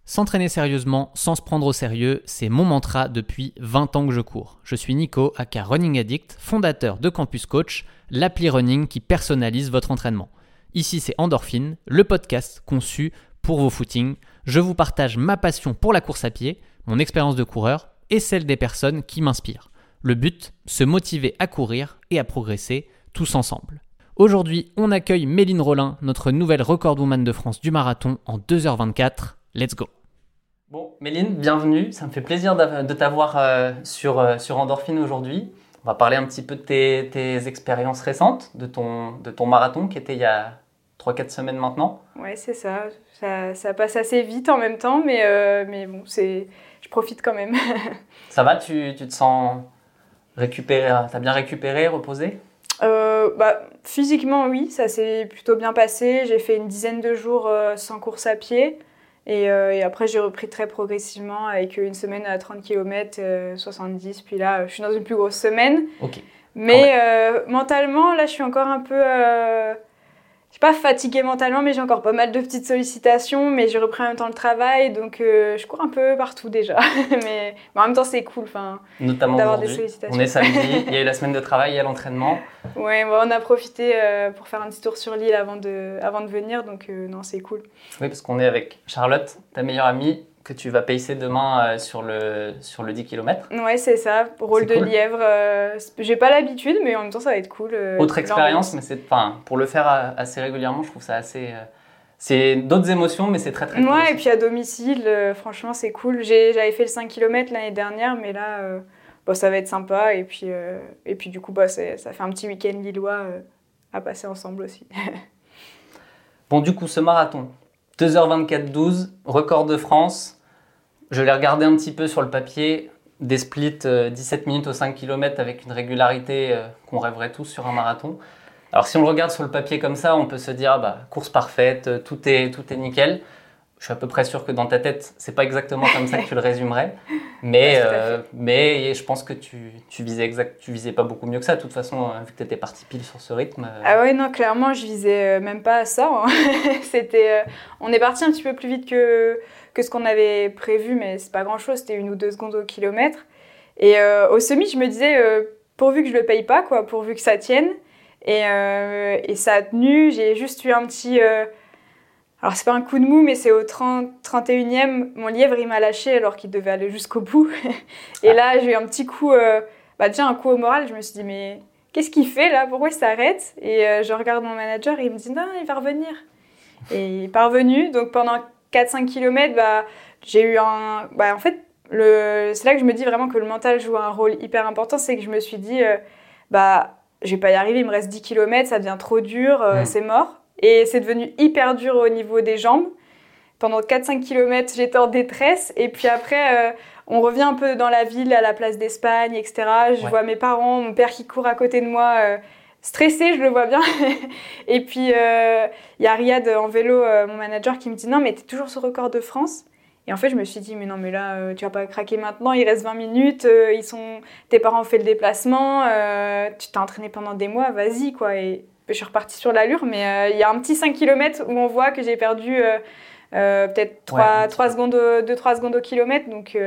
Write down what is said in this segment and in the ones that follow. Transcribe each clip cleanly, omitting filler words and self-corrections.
S'entraîner sérieusement sans se prendre au sérieux, c'est mon mantra depuis 20 ans que je cours. Je suis Nico, aka Running Addict, fondateur de Campus Coach, l'appli running qui personnalise votre entraînement. Ici c'est Endorphine, le podcast conçu pour vos footings. Je vous partage ma passion pour la course à pied, mon expérience de coureur et celle des personnes qui m'inspirent. Le but, se motiver à courir et à progresser tous ensemble. Aujourd'hui, on accueille Méline Rollin, notre nouvelle recordwoman de France du marathon en 2h24. Let's go! Bon, Méline, bienvenue. Ça me fait plaisir de t'avoir sur Endorphine aujourd'hui. On va parler un petit peu de tes expériences récentes, de ton marathon qui était il y a 3-4 semaines maintenant. Ouais, c'est ça. Ça passe assez vite en même temps, mais bon, je profite quand même. Ça va, tu te sens récupéré, t'as bien récupéré, reposé? Physiquement, oui, ça s'est plutôt bien passé. J'ai fait une dizaine de jours sans course à pied. Et après, j'ai repris très progressivement avec une semaine à 30 km, 70. Puis là, je suis dans une plus grosse semaine. Ok. Mais mentalement, là, je suis encore un peu... je suis pas fatiguée mentalement, mais j'ai encore pas mal de petites sollicitations. Mais j'ai repris en même temps le travail, donc je cours un peu partout déjà. mais en même temps, c'est cool notamment d'avoir des aujourd'hui. sollicitations. On est samedi, il y a eu la semaine de travail, il y a l'entraînement. Ouais, on a profité pour faire un petit tour sur l'île avant de venir, donc non, c'est cool. Oui, parce qu'on est avec Charlotte, ta meilleure amie, que tu vas pacer demain sur le 10 km. Ouais, c'est ça, rôle de lièvre. J'ai pas l'habitude, mais en même temps, ça va être cool. Autre expérience, mais pour le faire assez régulièrement, je trouve ça assez... c'est d'autres émotions, mais c'est très très cool. Ouais, aussi. Et puis à domicile, franchement, c'est cool. J'avais fait le 5 km l'année dernière, mais là, ça va être sympa. Et puis du coup, ça fait un petit week-end lillois à passer ensemble aussi. Bon, du coup, ce marathon, 2h24-12, record de France. Je l'ai regardé un petit peu sur le papier, des splits 17 minutes au 5 km avec une régularité qu'on rêverait tous sur un marathon. Alors si on le regarde sur le papier comme ça, on peut se dire course parfaite, tout est nickel. Je suis à peu près sûr que dans ta tête, c'est pas exactement comme ça que tu le résumerais. Mais je pense que tu visais pas beaucoup mieux que ça. De toute façon, vu que tu étais parti pile sur ce rythme. Ah ouais, non, clairement, je visais même pas ça. Hein. On est parti un petit peu plus vite que ce qu'on avait prévu, mais c'est pas grand-chose. C'était 1 ou 2 secondes au kilomètre. Et au semi, je me disais, pourvu que je le paye pas, quoi, pourvu que ça tienne. Et ça a tenu. J'ai juste eu un petit... Alors, c'est pas un coup de mou, mais c'est au 31e, mon lièvre, il m'a lâché alors qu'il devait aller jusqu'au bout. Et là, j'ai eu un petit coup, déjà un coup au moral. Je me suis dit, mais qu'est-ce qu'il fait là? Pourquoi il s'arrête? Et je regarde mon manager et il me dit, non, il va revenir. Et il est pas revenu. Donc, pendant 4-5 km, j'ai eu un... en fait, c'est là que je me dis vraiment que le mental joue un rôle hyper important. C'est que je me suis dit, je vais pas y arriver, il me reste 10 km, ça devient trop dur, c'est mort. Et c'est devenu hyper dur au niveau des jambes. Pendant 4-5 km, j'étais en détresse. Et puis après, on revient un peu dans la ville, à la place d'Espagne, etc. Je vois mes parents, mon père qui court à côté de moi, stressé, je le vois bien. Et puis, il y a Riyad en vélo, mon manager, qui me dit « Non, mais t'es toujours sur record de France ?» Et en fait, je me suis dit « Mais non, mais là, tu vas pas craquer maintenant, il reste 20 minutes, tes parents ont fait le déplacement, tu t'es entraîné pendant des mois, vas-y, quoi. » Et je suis repartie sur l'allure, mais il y a un petit 5 km où on voit que j'ai perdu peut-être 3 secondes, 2-3 secondes au kilomètre.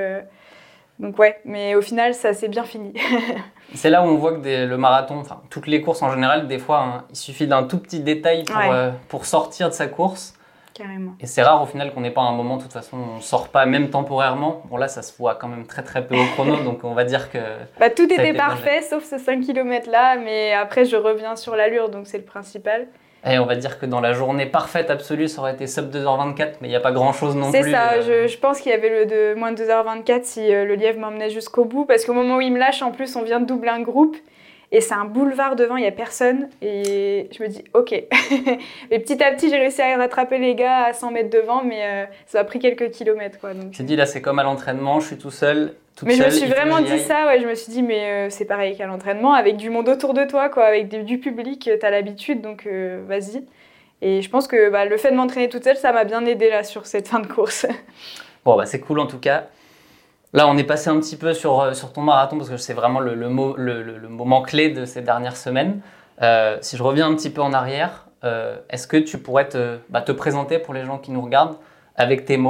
Donc ouais, mais au final, ça s'est bien fini. C'est là où on voit que le marathon, toutes les courses en général, des fois, il suffit d'un tout petit détail pour sortir de sa course. Carrément. Et c'est rare au final qu'on n'ait pas un moment, de toute façon, on ne sort pas, même temporairement. Bon là, ça se voit quand même très très peu au chrono, donc on va dire que... tout était parfait, sauf ce 5 km là, mais après je reviens sur l'allure, donc c'est le principal. Et on va dire que dans la journée parfaite absolue, ça aurait été sub 2h24, mais il n'y a pas grand chose non plus. C'est ça, je pense qu'il y avait de moins de 2h24 si le lièvre m'emmenait jusqu'au bout, parce qu'au moment où il me lâche, en plus, on vient de doubler un groupe. Et c'est un boulevard devant, il n'y a personne. Et je me dis, ok. Et petit à petit, j'ai réussi à rattraper les gars à 100 mètres devant, mais ça a pris quelques kilomètres. J'ai dit, là, c'est comme à l'entraînement, je suis tout seul. Mais je me suis vraiment dit ça, ouais. Je me suis dit, mais c'est pareil qu'à l'entraînement, avec du monde autour de toi, quoi, avec du public, t'as l'habitude, donc vas-y. Et je pense que le fait de m'entraîner toute seule, ça m'a bien aidé là sur cette fin de course. Bon, c'est cool en tout cas. Là, on est passé un petit peu sur ton marathon parce que c'est vraiment le moment clé de ces dernières semaines. Si je reviens un petit peu en arrière, est-ce que tu pourrais te présenter pour les gens qui nous regardent avec tes mots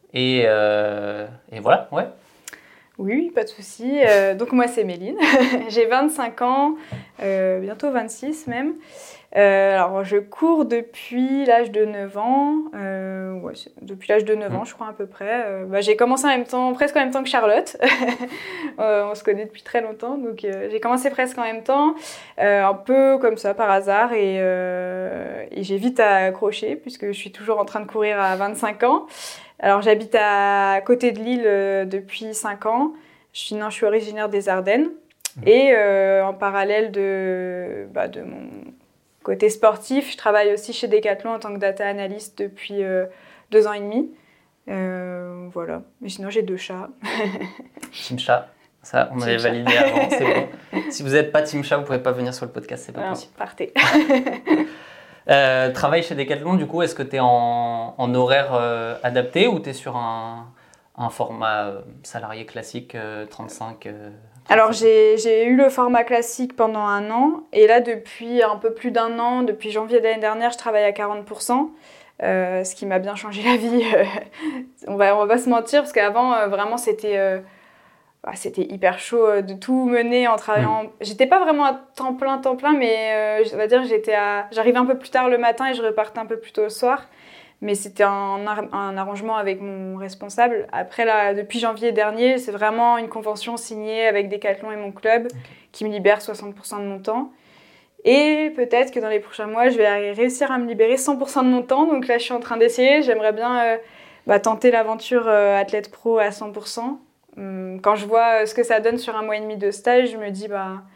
Et voilà, ouais. Oui, pas de souci. Donc moi, c'est Méline. J'ai 25 ans, bientôt 26 même. Alors, je cours depuis l'âge de 9 ans. Ouais, depuis l'âge de 9 ans, je crois, à peu près. J'ai commencé presque en même temps que Charlotte. On se connaît depuis très longtemps, donc j'ai commencé presque en même temps, un peu comme ça, par hasard. Et j'ai vite accroché, puisque je suis toujours en train de courir à 25 ans. Alors, j'habite à côté de Lille depuis 5 ans. Je suis originaire des Ardennes. Et en parallèle de mon côté sportif, je travaille aussi chez Decathlon en tant que data analyst depuis 2 ans et demi. Voilà. Mais sinon, j'ai 2 chats. Team chat. Ça, on avait validé avant, c'est bon. Si vous n'êtes pas team chat, vous ne pouvez pas venir sur le podcast, c'est pas possible. Partez. Travail chez Decathlon, du coup, est-ce que tu es en horaire adapté ou tu es sur un format salarié classique 35 Alors, j'ai eu le format classique pendant 1 an. Et là, depuis un peu plus d'1 an, depuis janvier de l'année dernière, je travaille à 40%. Ce qui m'a bien changé la vie. On va pas se mentir, parce qu'avant, vraiment, c'était hyper chaud de tout mener en travaillant. J'étais pas vraiment à temps plein, mais on va dire j'arrivais un peu plus tard le matin et je repartais un peu plus tôt le soir. Mais c'était un arrangement avec mon responsable. Après, là, depuis janvier dernier, c'est vraiment une convention signée avec Decathlon et mon club qui me libère 60% de mon temps. Et peut-être que dans les prochains mois, je vais réussir à me libérer 100% de mon temps. Donc là, je suis en train d'essayer. J'aimerais bien tenter l'aventure athlète pro à 100%. Quand je vois ce que ça donne sur 1 mois et demi de stage, je me dis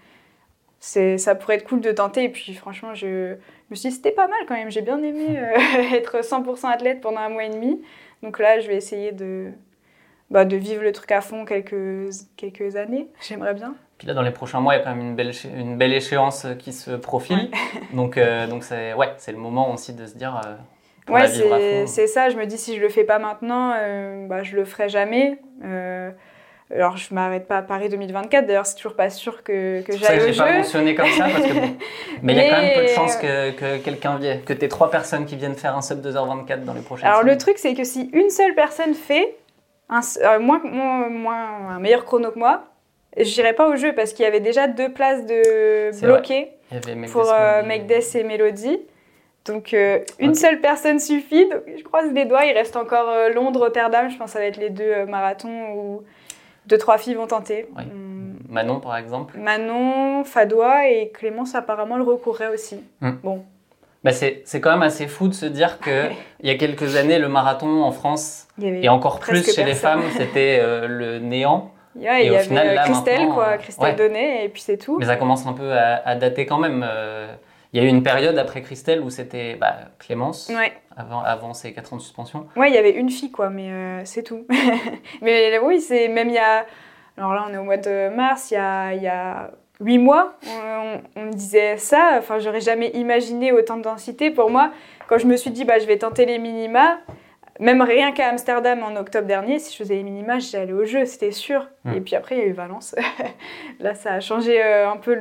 ça pourrait être cool de tenter. Et puis franchement, je me suis dit c'était pas mal quand même. J'ai bien aimé être 100% athlète pendant 1 mois et demi. Donc là, je vais essayer de vivre le truc à fond quelques années. J'aimerais bien. Puis là, dans les prochains mois, il y a quand même une belle échéance qui se profile. Ouais. Donc c'est le moment aussi de se dire ouais, c'est ça. Je me dis si je le fais pas maintenant, je le ferai jamais. Alors, je m'arrête pas à Paris 2024. D'ailleurs, c'est toujours pas sûr que j'aille au jeu. C'est pas mentionné comme ça, parce que mais il y a quand même peu de chances que quelqu'un vienne, que t'aies 3 personnes qui viennent faire un sub 2h24 dans les prochaines semaines. Alors, le truc, c'est que si une seule personne fait un meilleur chrono que moi, j'irai pas au jeu parce qu'il y avait déjà 2 places de bloquées pour Make Des et Mélodie. Donc, une seule personne suffit. Donc, je croise les doigts. Il reste encore Londres-Rotterdam. Je pense que ça va être les 2 marathons où 2-3 filles vont tenter. Oui. Manon, par exemple. Manon, Fadoua et Clémence, apparemment, le recourrait aussi. Bon. C'est quand même assez fou de se dire qu'il y a quelques années, le marathon en France, et encore plus chez les femmes, c'était le néant. Ouais, il y avait Christelle Donnet, et puis c'est tout. Mais ça commence un peu à dater quand même. Il y a eu une période après Christelle où c'était Clémence, avant ses 4 ans de suspension. Ouais, il y avait une fille, mais c'est tout. Mais oui, c'est même il y a... Alors là, on est au mois de mars, il y a 8 mois, on me disait ça. Enfin, j'aurais jamais imaginé autant de densité. Pour moi, quand je me suis dit, je vais tenter les minima, même rien qu'à Amsterdam en octobre dernier, si je faisais les minima, j'allais au jeu, c'était sûr. Et puis après, il y a eu Valence. Là, ça a changé un peu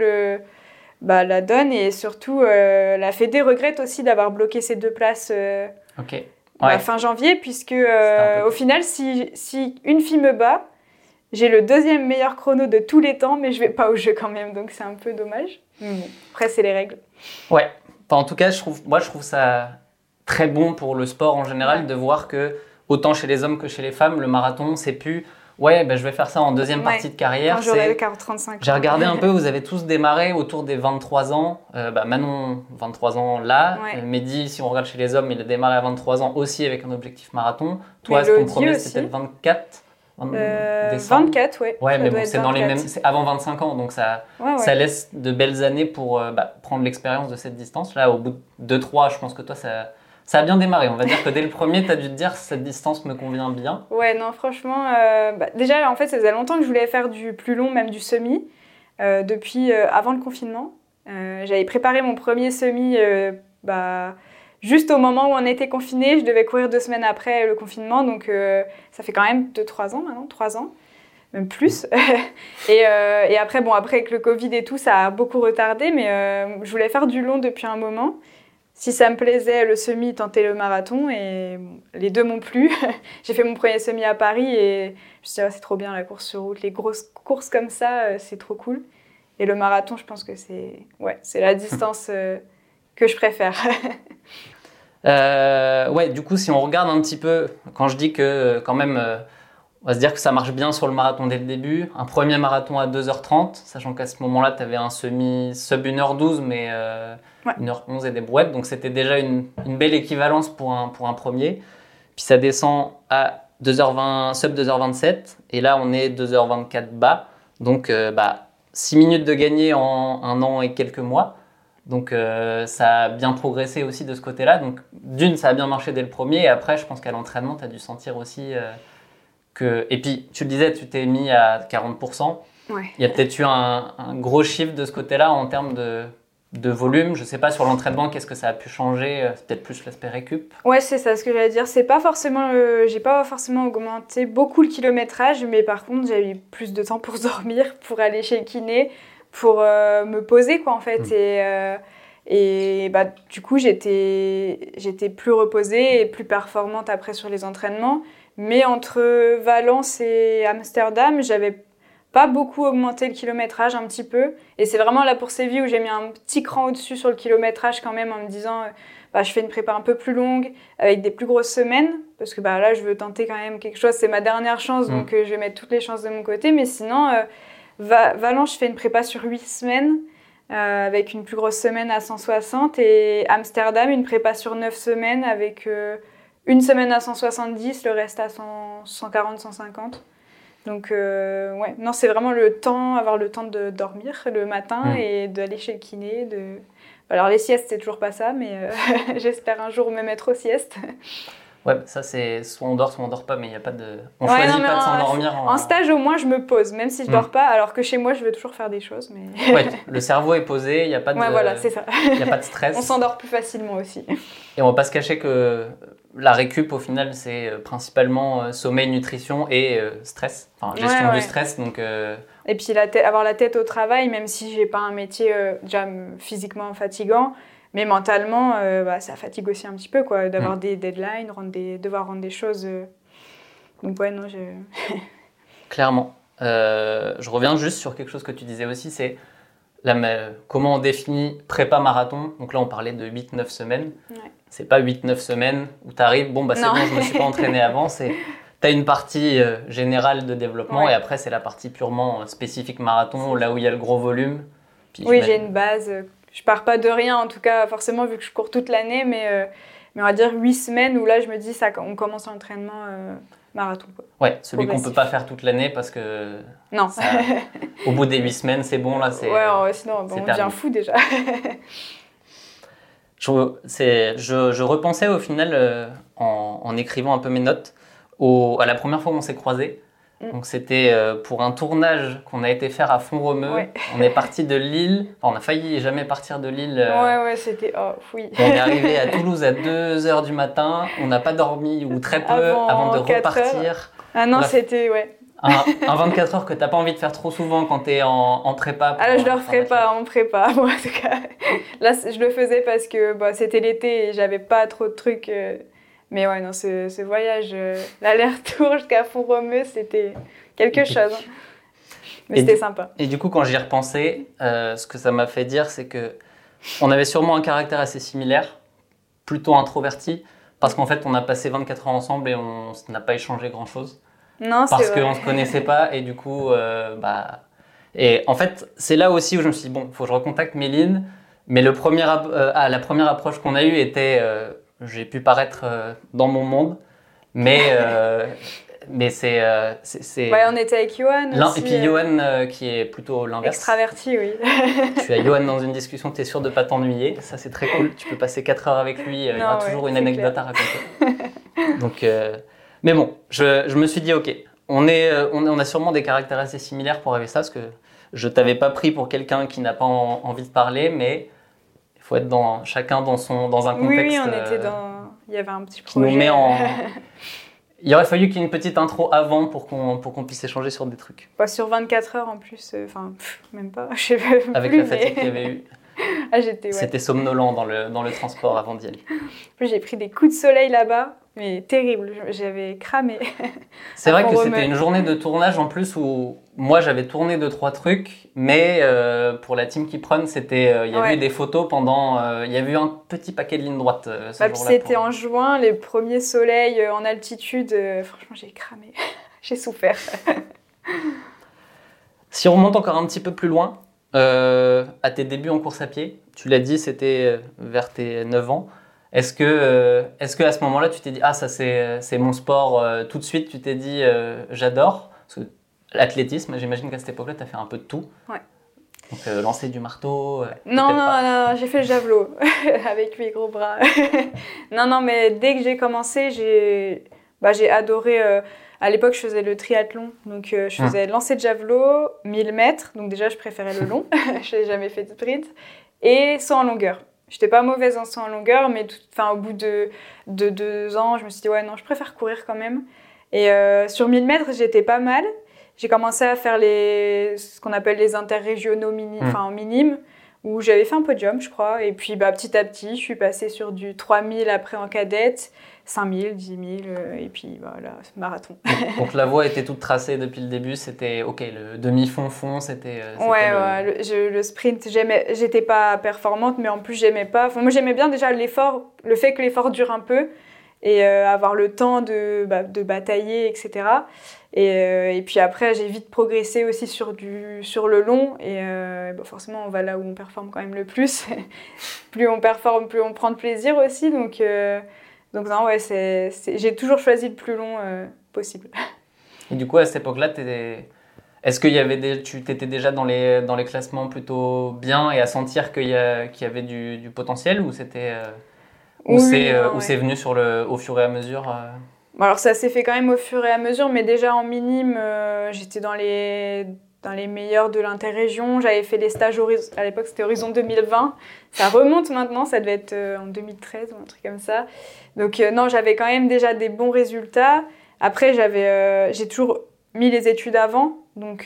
la donne, et surtout la Fédé regrette aussi d'avoir bloqué ces 2 places fin janvier, puisque au final, si une fille me bat, j'ai le 2e meilleur chrono de tous les temps, mais je vais pas au jeu quand même, donc c'est un peu dommage. Mais bon, après, c'est les règles. Ouais, en tout cas, je trouve ça très bon pour le sport en général de voir que, autant chez les hommes que chez les femmes, le marathon, c'est plus... je vais faire ça en 2e partie de carrière. Quand j'aurai 35 ans. J'ai regardé un peu, vous avez tous démarré autour des 23 ans. Manon, 23 ans là. Mehdi, si on regarde chez les hommes, il a démarré à 23 ans aussi avec un objectif marathon. Toi, ton premier, c'était peut-être 24 décembre. 24, ouais. Ouais, mais bon, c'est dans les mêmes... C'est avant 25 ans, donc ça laisse de belles années pour prendre l'expérience de cette distance. Là, au bout de 2-3, je pense que toi, ça a bien démarré. On va dire que dès le premier, tu as dû te dire cette distance me convient bien. Ouais, non, franchement, déjà, en fait, ça faisait longtemps que je voulais faire du plus long, même du semi, depuis avant le confinement. J'avais préparé mon premier semi juste au moment où on était confinés. Je devais courir 2 semaines après le confinement, donc ça fait quand même 2-3 ans maintenant, 3 ans, même plus. Et après, avec le Covid et tout, ça a beaucoup retardé, mais je voulais faire du long depuis un moment. si ça me plaisait, le semi, tenter le marathon. Et les deux m'ont plu. J'ai fait mon premier semi à Paris et je me suis dit, c'est trop bien la course sur route. Les grosses courses comme ça, c'est trop cool. Et le marathon, je pense que c'est la distance que je préfère. Du coup, si on regarde un petit peu, quand je dis que quand même, on va se dire que ça marche bien sur le marathon dès le début. Un premier marathon à 2h30, sachant qu'à ce moment-là, tu avais un semi sub 1h12, mais 1h11 et des brouettes. Donc, c'était déjà une belle équivalence pour un premier. Puis, ça descend à 2h20, sub 2h27. Et là, on est 2h24 bas. Donc, 6 minutes de gagné en 1 an et quelques mois. Donc, ça a bien progressé aussi de ce côté-là. Donc, d'une, ça a bien marché dès le premier. Et après, je pense qu'à l'entraînement, tu as dû sentir aussi... Et puis, tu le disais, tu t'es mis à 40%. Ouais. Il y a peut-être eu un gros chiffre de ce côté-là en termes de volume. Je ne sais pas, sur l'entraînement, qu'est-ce que ça a pu changer? C'est peut-être plus l'aspect récup. Ouais, c'est ça ce que j'allais dire. C'est pas forcément j'ai pas forcément augmenté beaucoup le kilométrage, mais par contre, j'ai eu plus de temps pour dormir, pour aller chez le kiné, pour me poser, quoi, en fait. Du coup, j'étais plus reposée et plus performante après sur les entraînements. Mais entre Valence et Amsterdam, j'avais pas beaucoup augmenté le kilométrage, un petit peu. Et c'est vraiment là pour Séville où j'ai mis un petit cran au-dessus sur le kilométrage quand même, en me disant je fais une prépa un peu plus longue, avec des plus grosses semaines. Parce que là, je veux tenter quand même quelque chose. C'est ma dernière chance, donc je vais mettre toutes les chances de mon côté. Mais sinon, Valence, je fais une prépa sur 8 semaines. Avec une plus grosse semaine à 160. Et Amsterdam, une prépa sur 9 semaines avec... une semaine à 170, le reste à 140, 150. Donc, non, c'est vraiment avoir le temps de dormir le matin et d'aller chez le kiné. Alors, les siestes, c'est toujours pas ça, mais j'espère un jour me mettre aux siestes. Ouais, ça, c'est soit on dort pas, mais il n'y a pas de... On choisit pas de s'endormir. En stage, au moins, je me pose, même si je dors pas, alors que chez moi, je veux toujours faire des choses. Mais... Ouais, le cerveau est posé, il n'y a pas de... Ouais, voilà, c'est ça. Il n'y a pas de stress. On s'endort plus facilement aussi. Et on va pas se cacher que la récup, au final, c'est principalement sommeil, nutrition et stress. Enfin, gestion du stress, donc... Et puis, avoir la tête au travail, même si j'ai pas un métier déjà physiquement fatigant, mais mentalement, ça fatigue aussi un petit peu, quoi, d'avoir des deadlines, devoir rendre des choses. Donc, ouais, non, Clairement. Je reviens juste sur quelque chose que tu disais aussi, c'est comment on définit prépa marathon. Donc là, on parlait de 8-9 semaines. Ouais. C'est pas 8-9 semaines où tu arrives, c'est bon, je me suis pas entraîné avant. Tu as une partie générale de développement et après, c'est la partie purement spécifique marathon, là où il y a le gros volume. Puis, oui, j'ai une base. Je pars pas de rien, en tout cas, forcément, vu que je cours toute l'année, mais on va dire 8 semaines où là, je me dis, on commence l'entraînement marathon. Quoi. Ouais, celui qu'on peut pas faire toute l'année parce que... Non. Au bout des 8 semaines, c'est bon, là, c'est... Ouais, sinon, on devient fou déjà. Je repensais au final, en écrivant un peu mes notes, à la première fois qu'on s'est croisés. Donc c'était pour un tournage qu'on a été faire à Font-Romeu. Ouais. On est parti de Lille, on a failli jamais partir de Lille. Ouais, c'était... Oh, oui. On est arrivé à Toulouse à 2h du matin, on n'a pas dormi ou très peu avant de repartir. Heures. Ah non, c'était... Ouais. Un 24 heures que t'as pas envie de faire trop souvent quand t'es en prépa. Là, je le referai pas en prépa, moi, en tout cas. Là, je le faisais parce que c'était l'été et j'avais pas trop de trucs... Mais ouais, non, ce voyage, l'aller-retour jusqu'à Font-Romeu, c'était quelque chose. Mais c'était sympa. Et du coup, quand j'y ai repensé, ce que ça m'a fait dire, c'est qu'on avait sûrement un caractère assez similaire, plutôt introverti, parce qu'en fait, on a passé 24 heures ensemble et on n'a pas échangé grand-chose. Non, c'est vrai. Parce qu'on ne se connaissait pas et du coup, Et en fait, c'est là aussi où je me suis dit, bon, il faut que je recontacte Méline. Mais la première approche qu'on a eue était... j'ai pu paraître dans mon monde, mais c'est... Ouais, on était avec Johan aussi. Et puis Johan qui est plutôt l'inverse. Extraverti, oui. Tu as Johan dans une discussion, tu es sûr de ne pas t'ennuyer. Ça, c'est très cool. Tu peux passer 4 heures avec lui. Il y aura toujours une anecdote à raconter. Donc, mais bon, je me suis dit, ok, on a sûrement des caractères assez similaires pour arriver à ça, parce que je ne t'avais pas pris pour quelqu'un qui n'a pas envie de parler, mais... Il faut être chacun dans un contexte. Oui, on était il y avait un petit projet. Qui nous met Il aurait fallu qu'il y ait une petite intro avant pour qu'on puisse échanger sur des trucs. Sur 24 heures en plus, même pas. Avec la fatigue qu'il y avait eu. Ah, j'étais, C'était somnolent dans le transport avant d'y aller. J'ai pris des coups de soleil là-bas, mais terrible. J'avais cramé. C'est vrai que c'était une journée de tournage en plus où moi j'avais tourné 2-3 trucs, mais pour la team Keep Run, c'était il y avait eu des photos pendant, il y avait eu un petit paquet de lignes droites ce jour-là. C'était en juin, les premiers soleils en altitude. Franchement, j'ai cramé. J'ai souffert. Si on remonte encore un petit peu plus loin, à tes débuts en course à pied, tu l'as dit, c'était vers tes 9 ans. Est-ce que à ce moment-là, tu t'es dit « Ah, ça c'est mon sport », tout de suite, tu t'es dit « J'adore ». Parce que l'athlétisme, j'imagine qu'à cette époque-là, tu as fait un peu de tout. Ouais. Donc lancer du marteau. Non, j'ai fait le javelot avec mes gros bras. non, mais dès que j'ai commencé, j'ai adoré. À l'époque, je faisais le triathlon. Donc, je faisais lancer de javelot, 1000 mètres. Donc, déjà, je préférais le long. Je n'ai jamais fait de sprint. Et saut en longueur. Je n'étais pas mauvaise en saut en longueur, mais au bout de 2 ans, je me suis dit, ouais, non, je préfère courir quand même. Et sur 1000 mètres, j'étais pas mal. J'ai commencé à faire ce qu'on appelle les interrégionaux minimes, où j'avais fait un podium, je crois. Et puis, petit à petit, je suis passée sur du 3000 après en cadette, 5000, 10 000, et puis voilà, marathon. Donc la voie était toute tracée depuis le début, c'était ok, le demi-fond, c'était le sprint, j'étais pas performante, mais en plus j'aimais pas. Moi j'aimais bien déjà l'effort, le fait que l'effort dure un peu, et avoir le temps de batailler, etc. Et puis après, j'ai vite progressé aussi sur le long. Et forcément, on va là où on performe quand même le plus. Plus on performe, plus on prend de plaisir aussi. Donc non, ouais, j'ai toujours choisi le plus long possible. Et du coup, à cette époque-là, est-ce que tu étais déjà dans les classements plutôt bien et à sentir qu'il y avait du potentiel, ou c'était ou c'est venu au fur et à mesure Alors ça s'est fait quand même au fur et à mesure, mais déjà en minime, j'étais dans les meilleurs de l'interrégion. J'avais fait les stages à l'époque, c'était Horizon 2020. Ça remonte maintenant, ça devait être en 2013 ou un truc comme ça. Donc non, j'avais quand même déjà des bons résultats. Après, j'ai toujours mis les études avant. Donc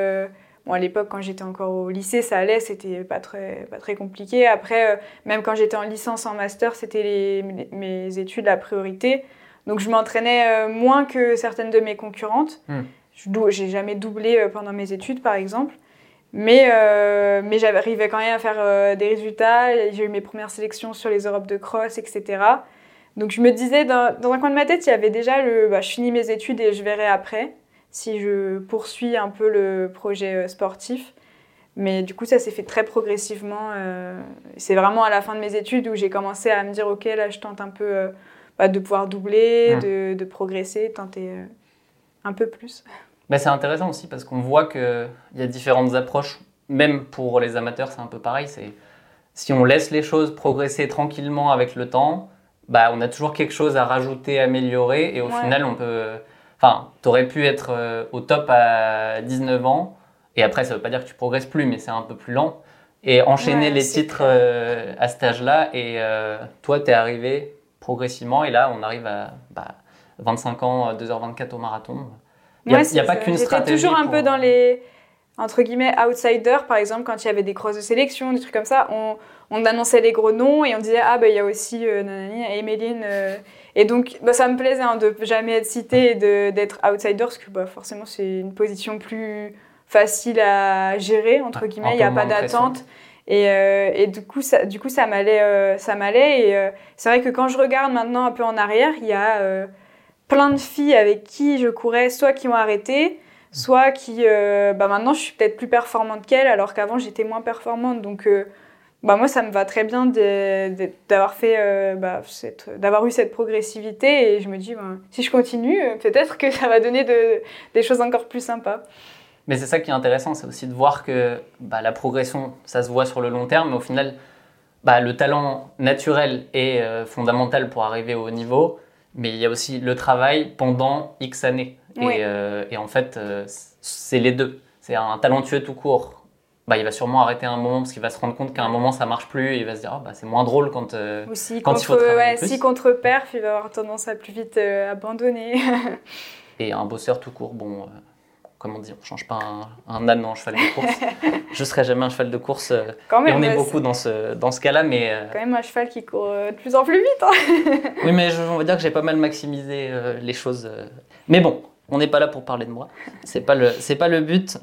à l'époque, quand j'étais encore au lycée, ça allait, c'était pas très compliqué. Après, même quand j'étais en licence, en master, c'était mes études la priorité. Donc je m'entraînais moins que certaines de mes concurrentes. J'ai jamais doublé pendant mes études, par exemple. Mais j'arrivais quand même à faire des résultats. J'ai eu mes premières sélections sur les Europes de cross, etc. Donc je me disais, dans un coin de ma tête, il y avait déjà je finis mes études et je verrai après si je poursuis un peu le projet sportif. Mais du coup, ça s'est fait très progressivement. C'est vraiment à la fin de mes études où j'ai commencé à me dire, ok, là, je tente un peu de pouvoir doubler, de progresser, tenter un peu plus. C'est intéressant aussi parce qu'on voit qu'il y a différentes approches. Même pour les amateurs, c'est un peu pareil. Si on laisse les choses progresser tranquillement avec le temps, on a toujours quelque chose à rajouter, améliorer. Et au final, on peut... t'aurais pu être au top à 19 ans. Et après, ça ne veut pas dire que tu progresses plus, mais c'est un peu plus lent. Et enchaîner les titres à cet âge-là. Et toi, tu es arrivé progressivement. Et là, on arrive à 25 ans, 2h24 au marathon. Il n'y a pas qu'une stratégie. J'étais toujours un peu dans les, entre guillemets, outsiders. Par exemple, quand il y avait des crosses de sélection, des trucs comme ça, on annonçait les gros noms et on disait « il y a aussi Emeline ». Et donc, ça me plaisait de jamais être citée et d'être outsider parce que forcément, c'est une position plus facile à gérer, entre guillemets. Il n'y a pas d'attente. Et du coup, ça m'allait. Et c'est vrai que quand je regarde maintenant un peu en arrière, il y a plein de filles avec qui je courais, soit qui ont arrêté, soit qui... maintenant, je suis peut-être plus performante qu'elles, alors qu'avant, j'étais moins performante. Donc, moi, ça me va très bien d'avoir d'avoir eu cette progressivité. Et je me dis, si je continue, peut-être que ça va donner des choses encore plus sympas. Mais c'est ça qui est intéressant, c'est aussi de voir que la progression, ça se voit sur le long terme, mais au final, le talent naturel est fondamental pour arriver au haut niveau, mais il y a aussi le travail pendant X années. Oui. Et en fait, c'est les deux. C'est un talentueux tout court. Il va sûrement arrêter à un moment parce qu'il va se rendre compte qu'à un moment, ça ne marche plus et il va se dire c'est moins drôle quand il faut travailler plus. Si contre perf, il va avoir tendance à plus vite abandonner. Et un bosseur tout court, comme on dit, on ne change pas un âne en cheval de course. Je ne serai jamais un cheval de course. Quand même, et on est beaucoup dans ce cas-là. Mais, quand même un cheval qui court de plus en plus vite. Hein. Oui, mais on va dire que j'ai pas mal maximisé les choses. Mais bon, on n'est pas là pour parler de moi. C'est pas le but.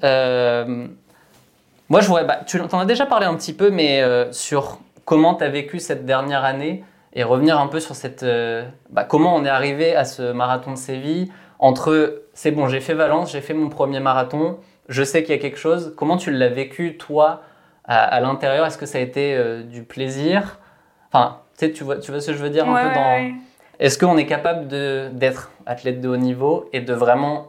Moi, tu en as déjà parlé un petit peu, mais sur comment tu as vécu cette dernière année et revenir un peu sur comment on est arrivé à ce marathon de Séville. Entre, c'est bon, j'ai fait Valence, j'ai fait mon premier marathon, je sais qu'il y a quelque chose. Comment tu l'as vécu, toi, à l'intérieur? Est-ce que ça a été du plaisir? Enfin, tu vois ce que je veux dire un peu dans... Ouais. Est-ce qu'on est capable d'être athlète de haut niveau et de vraiment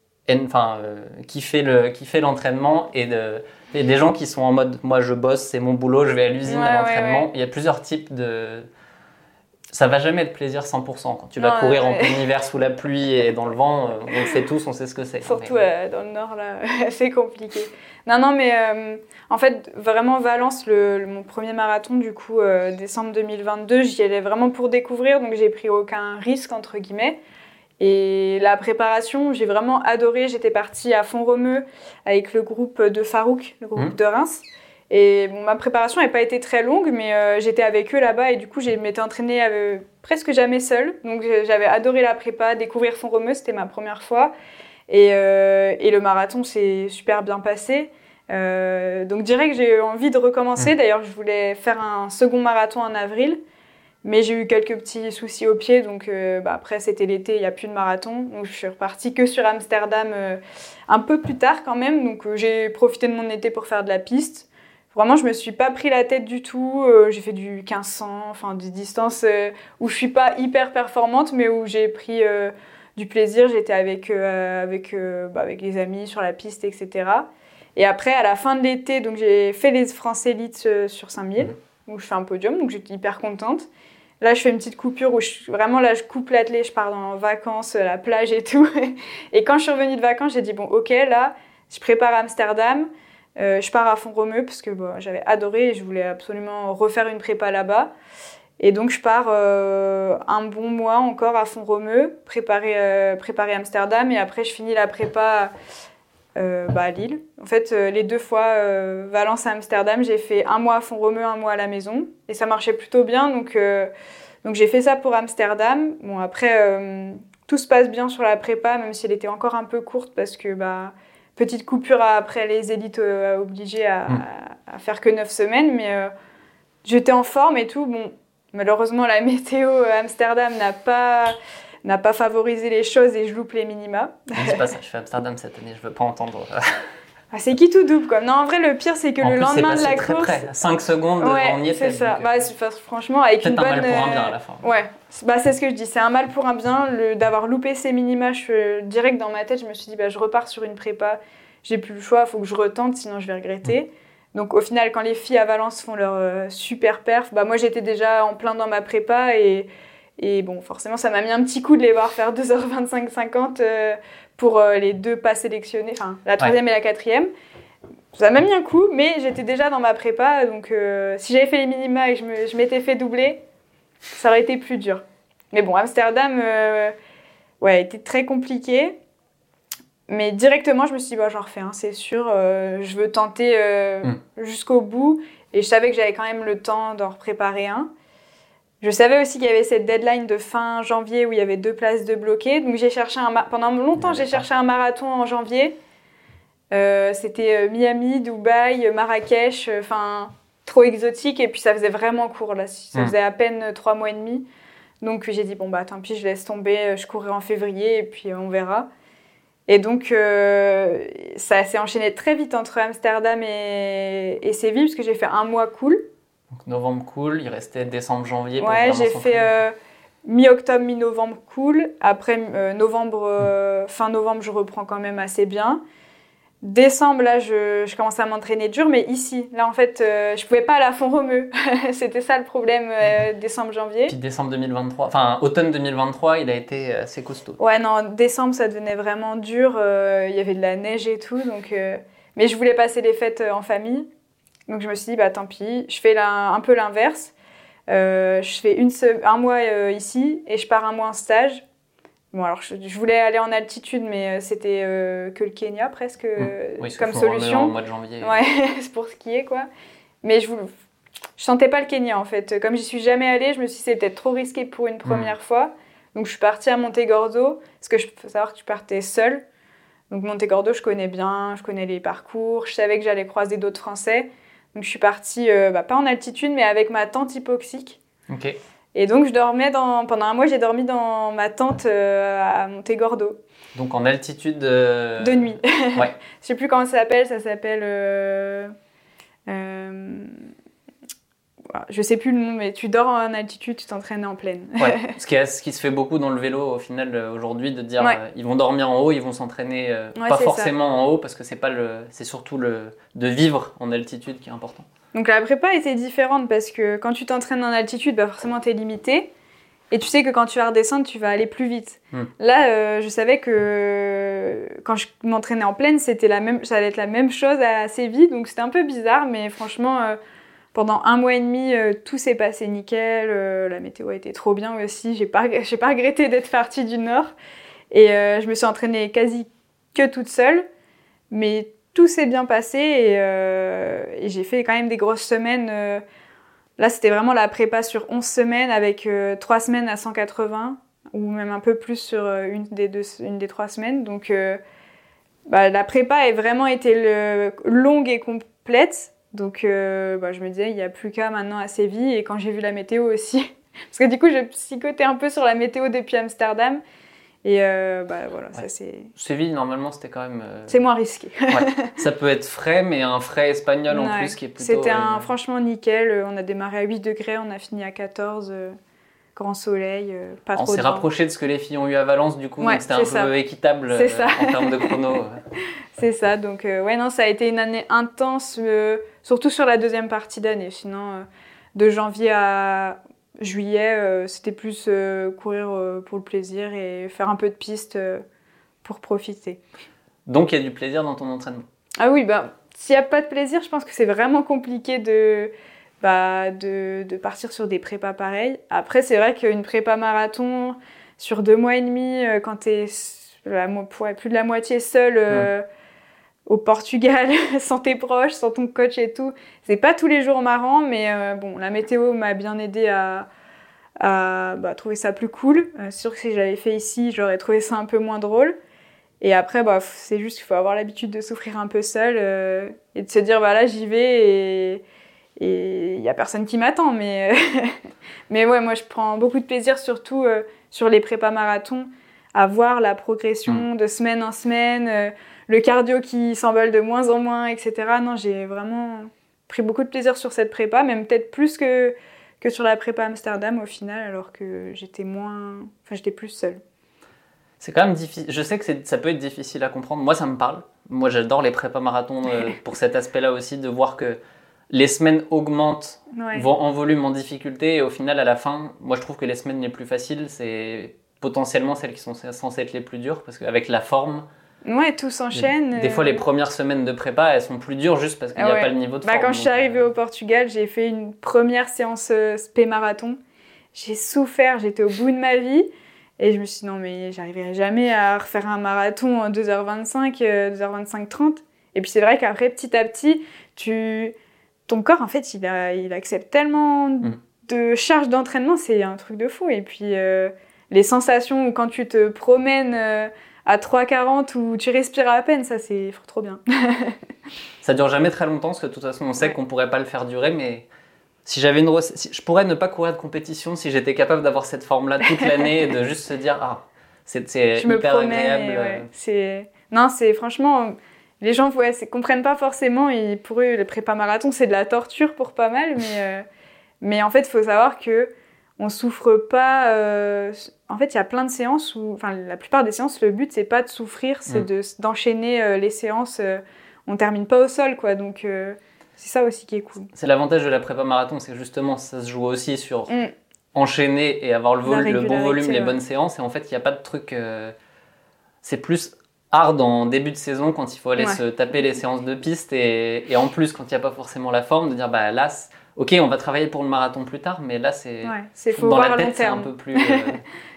kiffer l'entraînement et des gens qui sont en mode, moi je bosse, c'est mon boulot, je vais à l'usine à l'entraînement. Il y a plusieurs types de... Ça va jamais être plaisir 100%. Quand tu vas courir en plein hiver sous la pluie et dans le vent, on le fait tous, on sait ce que c'est. Surtout dans le nord, là, c'est compliqué. Non, mais en fait, vraiment Valence, mon premier marathon, du coup, décembre 2022, j'y allais vraiment pour découvrir, donc j'ai pris aucun risque, entre guillemets. Et la préparation, j'ai vraiment adoré. J'étais partie à Font-Romeu avec le groupe de Farouk, le groupe de Reims. Et bon, ma préparation n'a pas été très longue, mais j'étais avec eux là-bas et du coup, je m'étais entraînée presque jamais seule. Donc j'avais adoré la prépa, découvrir Font-Romeu, c'était ma première fois. Et le marathon s'est super bien passé. Donc direct, j'ai eu envie de recommencer. D'ailleurs, je voulais faire un second marathon en avril. Mais j'ai eu quelques petits soucis au pied, donc après c'était l'été, il n'y a plus de marathon. Donc je suis repartie que sur Amsterdam un peu plus tard quand même. Donc j'ai profité de mon été pour faire de la piste. Vraiment, je me suis pas pris la tête du tout. J'ai fait du 1500, enfin des distances où je suis pas hyper performante, mais où j'ai pris du plaisir. J'étais avec les amis sur la piste, etc. Et après, à la fin de l'été, donc j'ai fait les France Élites sur 5000, où je fais un podium, donc j'étais hyper contente. Là, je fais une petite coupure où je coupe l'athlète, je pars en vacances, la plage et tout. Et quand je suis revenue de vacances, j'ai dit, bon, ok, là, je prépare Amsterdam. Je pars à Font-Romeu parce que j'avais adoré et je voulais absolument refaire une prépa là-bas. Et donc, je pars un bon mois encore à Font-Romeu, préparer Amsterdam. Et après, je finis la prépa à Lille. En fait, les 2 fois, Valence à Amsterdam, j'ai fait un mois à Font-Romeu, un mois à la maison. Et ça marchait plutôt bien. Donc j'ai fait ça pour Amsterdam. Bon, après, tout se passe bien sur la prépa, même si elle était encore un peu courte parce que... petite coupure après les élites obligées à faire que 9 semaines, mais j'étais en forme et tout. Bon, malheureusement, la météo à Amsterdam n'a pas favorisé les choses et je loupe les minima. Ne dis pas ça, je fais Amsterdam cette année, je veux pas entendre. C'est qui tout double, quoi. Non, en vrai, le pire, c'est que le lendemain de la course... Près. 5 secondes, on y était. C'est ça. Franchement, avec une bonne... Peut-être un mal pour un bien à la fin. Ouais, c'est ce que je dis. C'est un mal pour un bien. D'avoir loupé ces minima, direct dans ma tête, je me suis dit, je repars sur une prépa. J'ai plus le choix, il faut que je retente, sinon je vais regretter. Donc au final, quand les filles à Valence font leur super perf, moi j'étais déjà en plein dans ma prépa et bon, forcément, ça m'a mis un petit coup de les voir faire 2h25-50 pour les 2 pas sélectionnés, enfin la 3e et la 4e. Ça m'a mis un coup, mais j'étais déjà dans ma prépa, donc si j'avais fait les minima et que je m'étais fait doubler, ça aurait été plus dur. Mais bon, Amsterdam était très compliqué. Mais directement, je me suis dit, j'en refais un, c'est sûr. Je veux tenter jusqu'au bout. Et je savais que j'avais quand même le temps d'en préparer un. Je savais aussi qu'il y avait cette deadline de fin janvier où il y avait 2 places de bloquées. Donc j'ai cherché pendant longtemps, j'ai cherché un marathon en janvier. C'était Miami, Dubaï, Marrakech, trop exotique. Et puis ça faisait vraiment court, là. Ça faisait à peine 3 mois et demi. Donc j'ai dit, tant pis, je laisse tomber. Je courrai en février et puis on verra. Et donc, ça s'est enchaîné très vite entre Amsterdam et Séville, parce que j'ai fait un mois cool. Donc novembre cool, il restait décembre, janvier pour j'ai fait mi-octobre, mi-novembre cool. Après, fin novembre, je reprends quand même assez bien. Décembre, là, je commençais à m'entraîner dur, mais ici, là, en fait, je pouvais pas aller à Font-Romeu. C'était ça le problème, décembre, janvier. Puis décembre 2023, automne 2023, il a été assez costaud. Ouais, non, décembre, ça devenait vraiment dur. Il y avait de la neige et tout, donc... Mais je voulais passer les fêtes en famille. Donc, je me suis dit, tant pis, je fais un peu l'inverse. Je fais un mois ici et je pars un mois en stage. Bon, alors je voulais aller en altitude, mais c'était que le Kenya presque Oui, comme solution. En mois de janvier. Ouais, c'est pour skier quoi. Mais je sentais pas le Kenya en fait. Comme j'y suis jamais allée, je me suis dit c'est peut-être trop risqué pour une première fois. Donc je suis partie à Montegordo, parce que faut savoir que tu partais seule. Donc Montegordo, je connais bien, je connais les parcours, je savais que j'allais croiser d'autres Français. Donc je suis partie, pas en altitude, mais avec ma tente hypoxique. Ok. Et donc pendant un mois, j'ai dormi dans ma tente à Montegordo. Donc en altitude... De nuit. Ouais. Je sais plus comment ça s'appelle... je sais plus le nom, mais tu dors en altitude, tu t'entraînes en plaine. Ouais. Ce qui se fait beaucoup dans le vélo au final aujourd'hui, de dire ils vont dormir en haut, ils vont s'entraîner pas forcément en haut, parce que c'est surtout de vivre en altitude qui est important. Donc la prépa était différente parce que quand tu t'entraînes en altitude, forcément tu es limité. Et tu sais que quand tu vas redescendre, tu vas aller plus vite. Là, je savais que quand je m'entraînais en plaine, ça allait être la même chose assez vite. Donc c'était un peu bizarre, mais franchement, pendant un mois et demi, tout s'est passé nickel. La météo a été trop bien aussi. J'ai pas regretté d'être partie du Nord. Et je me suis entraînée quasi que toute seule. Mais tout s'est bien passé et j'ai fait quand même des grosses semaines. Là, c'était vraiment la prépa sur 11 semaines avec 3 semaines à 180 ou même un peu plus sur une des 3 semaines. Donc, la prépa a vraiment été longue et complète. Donc, je me disais, il n'y a plus qu'à maintenant à Séville. Et quand j'ai vu la météo aussi, parce que du coup, j'ai psychoté un peu sur la météo depuis Amsterdam. Et voilà, ça c'est... Séville, normalement, c'était quand même... C'est moins risqué. Ouais. Ça peut être frais, mais un frais espagnol en plus qui est plutôt... C'était franchement nickel. On a démarré à 8 degrés, on a fini à 14. Grand soleil, pas trop de vent. On s'est rapproché de ce que les filles ont eu à Valence, du coup, donc c'était un peu équitable en termes de chrono. C'est ça, donc ça a été une année intense, surtout sur la deuxième partie d'année. Sinon, de janvier à... juillet, c'était plus courir pour le plaisir et faire un peu de piste pour profiter. Donc il y a du plaisir dans ton entraînement? Ah oui, s'il n'y a pas de plaisir, je pense que c'est vraiment compliqué de partir sur des prépas pareils. Après, c'est vrai qu'une prépa marathon sur 2 mois et demi, quand tu es plus de la moitié seule au Portugal, sans tes proches, sans ton coach et tout, c'est pas tous les jours marrant, mais la météo m'a bien aidée à trouver ça plus cool. C'est sûr que si j'avais fait ici, j'aurais trouvé ça un peu moins drôle. Et après, c'est juste qu'il faut avoir l'habitude de souffrir un peu seul et de se dire, là, j'y vais et il n'y a personne qui m'attend. Mais ouais, moi, je prends beaucoup de plaisir, surtout sur les prépas marathons, à voir la progression de semaine en semaine, le cardio qui s'envole de moins en moins, etc. Non, j'ai vraiment pris beaucoup de plaisir sur cette prépa, même peut-être plus que sur la prépa Amsterdam au final, alors que j'étais plus seule. C'est quand même difficile. Je sais que ça peut être difficile à comprendre. Moi, ça me parle. Moi, j'adore les prépas marathons pour cet aspect-là aussi, de voir que les semaines augmentent, vont en volume, en difficulté, et au final, à la fin, moi, je trouve que les semaines les plus faciles, c'est potentiellement celles qui sont censées être les plus dures, parce qu'avec la forme... Ouais, tout s'enchaîne. Des fois, les premières semaines de prépa, elles sont plus dures juste parce qu'il n'y a pas le niveau de forme. Quand je suis arrivée au Portugal, j'ai fait une première séance spé marathon. J'ai souffert, j'étais au bout de ma vie. Et je me suis dit, non, mais j'arriverai jamais à refaire un marathon en 2h25, 2h25-30. Et puis c'est vrai qu'après, petit à petit, ton corps, en fait, il accepte tellement de charge d'entraînement, c'est un truc de fou. Et puis les sensations quand tu te promènes à 3h40 où tu respires à peine, ça c'est trop bien. Ça dure jamais très longtemps, parce que de toute façon, on sait qu'on pourrait pas le faire durer, mais... Si j'avais je pourrais ne pas courir de compétition si j'étais capable d'avoir cette forme-là toute l'année et de juste se dire c'est hyper agréable. Non, c'est franchement, les gens comprennent pas forcément et pour eux le prépa marathon c'est de la torture pour pas mal, mais en fait il faut savoir que on souffre pas. En fait il y a plein de séances où, la plupart des séances, le but c'est pas de souffrir, c'est d'enchaîner les séances. On termine pas au sol quoi, donc. C'est ça aussi qui est cool. C'est l'avantage de la prépa marathon, c'est que justement ça se joue aussi sur enchaîner et avoir le bon volume, les bonnes séances. Et en fait, il n'y a pas de truc... c'est plus hard en début de saison quand il faut aller se taper les séances de piste. Et en plus, quand il n'y a pas forcément la forme, de dire là, ok, on va travailler pour le marathon plus tard, mais là, c'est faut dans voir la à long tête, c'est un terme. peu plus...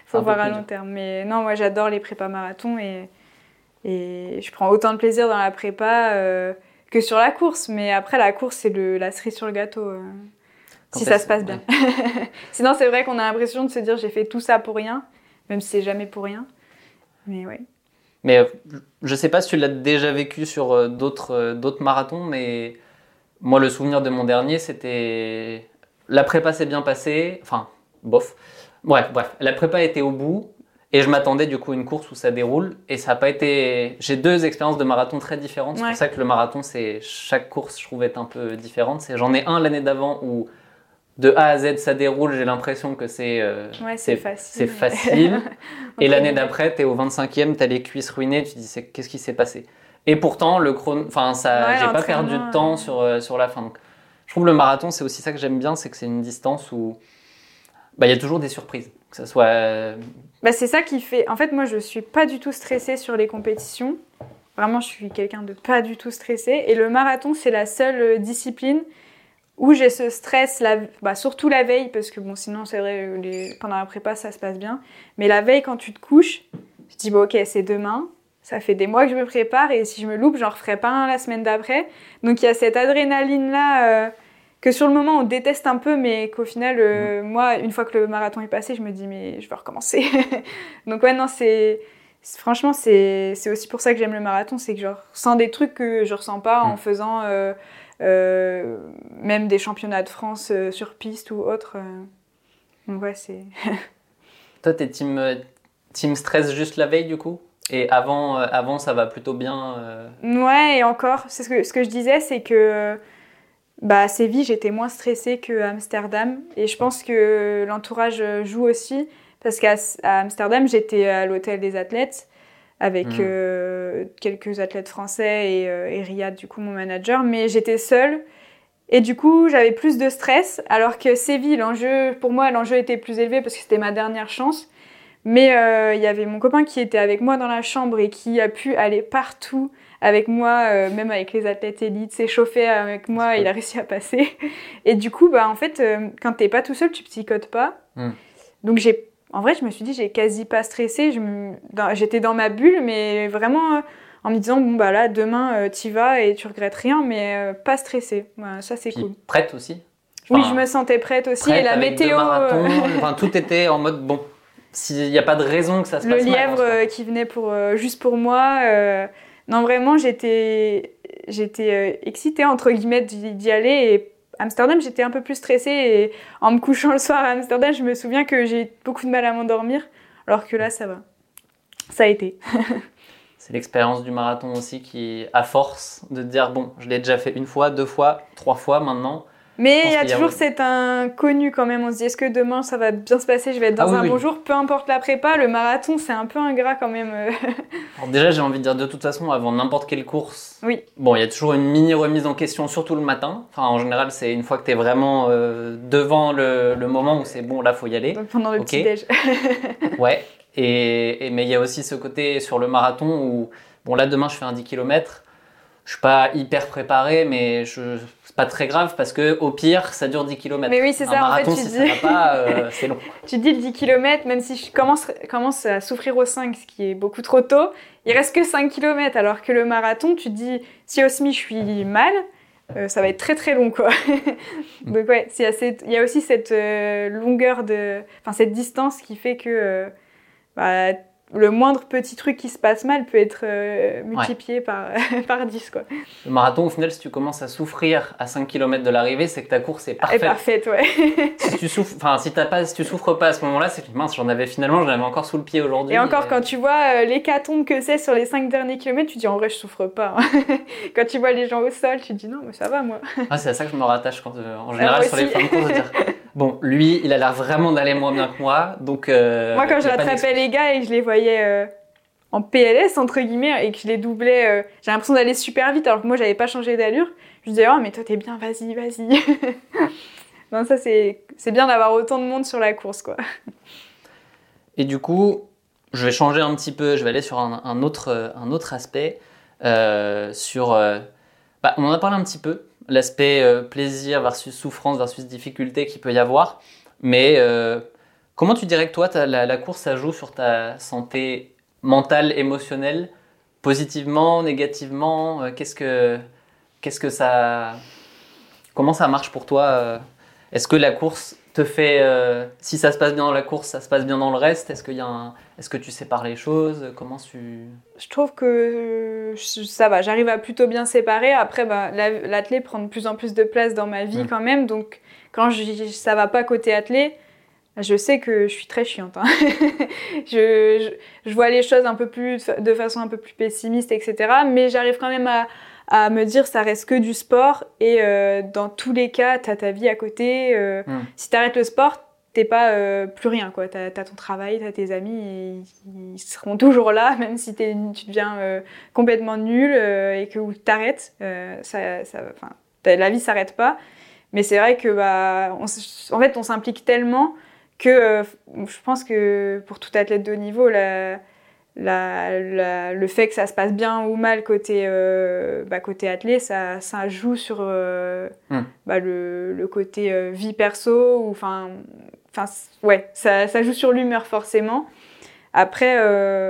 Faut voir à long terme. Mais non, moi j'adore les prépas marathon et je prends autant de plaisir dans la prépa que sur la course. Mais après, la course, c'est la cerise sur le gâteau. Si ça se passe bien. Sinon, c'est vrai qu'on a l'impression de se dire j'ai fait tout ça pour rien, même si c'est jamais pour rien. Mais ouais. Mais je sais pas si tu l'as déjà vécu sur d'autres marathons, mais moi, le souvenir de mon dernier, c'était la prépa s'est bien passée. Enfin, bof. Bref, la prépa était au bout et je m'attendais du coup à une course où ça déroule et ça n'a pas été. J'ai 2 expériences de marathon très différentes. C'est pour ça que le marathon, chaque course, je trouve, est un peu différente. J'en ai un l'année d'avant où de A à Z, ça déroule, j'ai l'impression que c'est facile. Et l'année d'après, tu es au 25e, tu as les cuisses ruinées, tu te dis qu'est-ce qui s'est passé? Et pourtant, j'ai pas perdu de temps sur la fin. Donc, je trouve le marathon, c'est aussi ça que j'aime bien, c'est que c'est une distance où y a toujours des surprises. Que ça soit... c'est ça qui fait... En fait, moi, je suis pas du tout stressée sur les compétitions. Vraiment, je suis quelqu'un de pas du tout stressé. Et le marathon, c'est la seule discipline où j'ai ce stress, surtout la veille, parce que sinon, c'est vrai, pendant la prépa, ça se passe bien. Mais la veille, quand tu te couches, je dis, ok, c'est demain. Ça fait des mois que je me prépare et si je me loupe, j'en referai pas un la semaine d'après. Donc, il y a cette adrénaline-là que sur le moment, on déteste un peu, mais qu'au final, moi, une fois que le marathon est passé, je me dis, mais je veux recommencer. Donc, ouais, non, franchement, c'est aussi pour ça que j'aime le marathon, c'est que je ressens des trucs que je ressens pas en faisant... même des championnats de France sur piste ou autre. Donc ouais, c'est... Toi, t'es team stress juste la veille du coup? Et avant ça va plutôt bien Ouais, et encore, c'est ce que je disais, c'est que à Séville, j'étais moins stressée qu'à Amsterdam. Et je pense que l'entourage joue aussi, parce qu'à Amsterdam, j'étais à l'hôtel des athlètes, avec quelques athlètes français et Riyad, du coup, mon manager. Mais j'étais seule et du coup, j'avais plus de stress. Alors que Séville, pour moi, l'enjeu était plus élevé parce que c'était ma dernière chance. Mais il y avait mon copain qui était avec moi dans la chambre et qui a pu aller partout avec moi, même avec les athlètes élites, s'échauffer avec moi, il a réussi à passer. Et du coup, en fait, quand t'es pas tout seul, tu psychotes pas. Donc en vrai, je me suis dit, j'ai quasi pas stressé. J'étais dans ma bulle, mais vraiment en me disant, là, demain, t'y vas et tu regrettes rien, mais pas stressé. Voilà, ça, c'est cool. Prête aussi? Oui, je me sentais prête aussi. Et la météo... tout était en mode, bon, s'il n'y a pas de raison que ça se passe mal. Le lièvre qui venait juste pour moi. Non, vraiment, j'étais excitée, entre guillemets, d'y aller. Et Amsterdam, j'étais un peu plus stressée et en me couchant le soir à Amsterdam, je me souviens que j'ai beaucoup de mal à m'endormir, alors que là, ça va. Ça a été. C'est l'expérience du marathon aussi qui, à force de te dire, bon, je l'ai déjà fait 1 fois, 2 fois, 3 fois maintenant. Mais il y a toujours cet inconnu quand même. On se dit, est-ce que demain ça va bien se passer? Je vais être dans un bon jour, peu importe la prépa. Le marathon, c'est un peu ingrat quand même. Alors déjà, j'ai envie de dire, de toute façon, avant n'importe quelle course, oui. Bon, il y a toujours une mini remise en question, surtout le matin. Enfin, en général, c'est une fois que tu es vraiment devant le moment où c'est bon, là, faut y aller. Donc pendant le petit-déj. Ouais. Mais il y a aussi ce côté sur le marathon où, bon, là, demain, je fais un 10 km. Je suis pas hyper préparé, mais c'est pas très grave parce que au pire, ça dure 10 km. Mais oui, c'est ça. Marathon, en fait, ça va pas, c'est long. Tu dis le 10 km, même si je commence à souffrir au 5, ce qui est beaucoup trop tôt, il reste que 5 km. Alors que le marathon, tu te dis, si au SMI, je suis mal, ça va être très très long, quoi. Donc ouais, il y a aussi cette longueur cette distance qui fait que le moindre petit truc qui se passe mal peut être multiplié par 10, quoi. Le marathon, au final, si tu commences à souffrir à 5 km de l'arrivée, c'est que ta course est parfaite. Elle est parfaite, ouais. Si tu souffres pas à ce moment-là, c'est que mince, j'en avais encore sous le pied aujourd'hui. Et encore, quand tu vois l'hécatombe que c'est sur les 5 derniers kilomètres, tu dis en vrai, je souffre pas. Hein. Quand tu vois les gens au sol, tu dis non, mais ça va, moi. C'est à ça que je me rattache en général sur les fins de course, de dire bon, lui, il a l'air vraiment d'aller moins bien que moi, donc. Moi, quand je rattrapais les gars et que je les voyais en PLS entre guillemets et que je les doublais, j'ai l'impression d'aller super vite alors que moi j'avais pas changé d'allure. Je disais oh mais toi t'es bien, vas-y. Non, ça c'est bien d'avoir autant de monde sur la course, quoi. Et du coup, je vais changer un petit peu, je vais aller sur un autre aspect sur. On en a parlé un petit peu, l'aspect plaisir versus souffrance versus difficulté qu'il peut y avoir, mais Comment tu dirais que toi, la course, ça joue sur ta santé mentale, émotionnelle, positivement, négativement qu'est-ce que ça... Comment ça marche pour toi Est-ce que la course te fait... si ça se passe bien dans la course, ça se passe bien dans le reste? Est-ce que tu sépares les choses? Comment tu... Je trouve que ça va, j'arrive à plutôt bien séparer. Après, l'athlé prend de plus en plus de place dans ma vie quand même. Donc, quand ça va pas côté athlé, je sais que je suis très chiante. Hein. je vois les choses de façon un peu plus pessimiste, etc. Mais j'arrive quand même à me dire ça reste que du sport. Et dans tous les cas, tu as ta vie à côté. Si tu arrêtes le sport, t'es pas plus rien, quoi. T'as ton travail, t'as tes amis, et ils seront toujours là, même si tu deviens complètement nul et que t'arrêtes. La vie s'arrête pas. Mais c'est vrai que en fait, on s'implique tellement que je pense que pour tout athlète de haut niveau, le fait que ça se passe bien ou mal côté athlète, ça joue sur le côté vie perso ou ça joue sur l'humeur forcément. Après,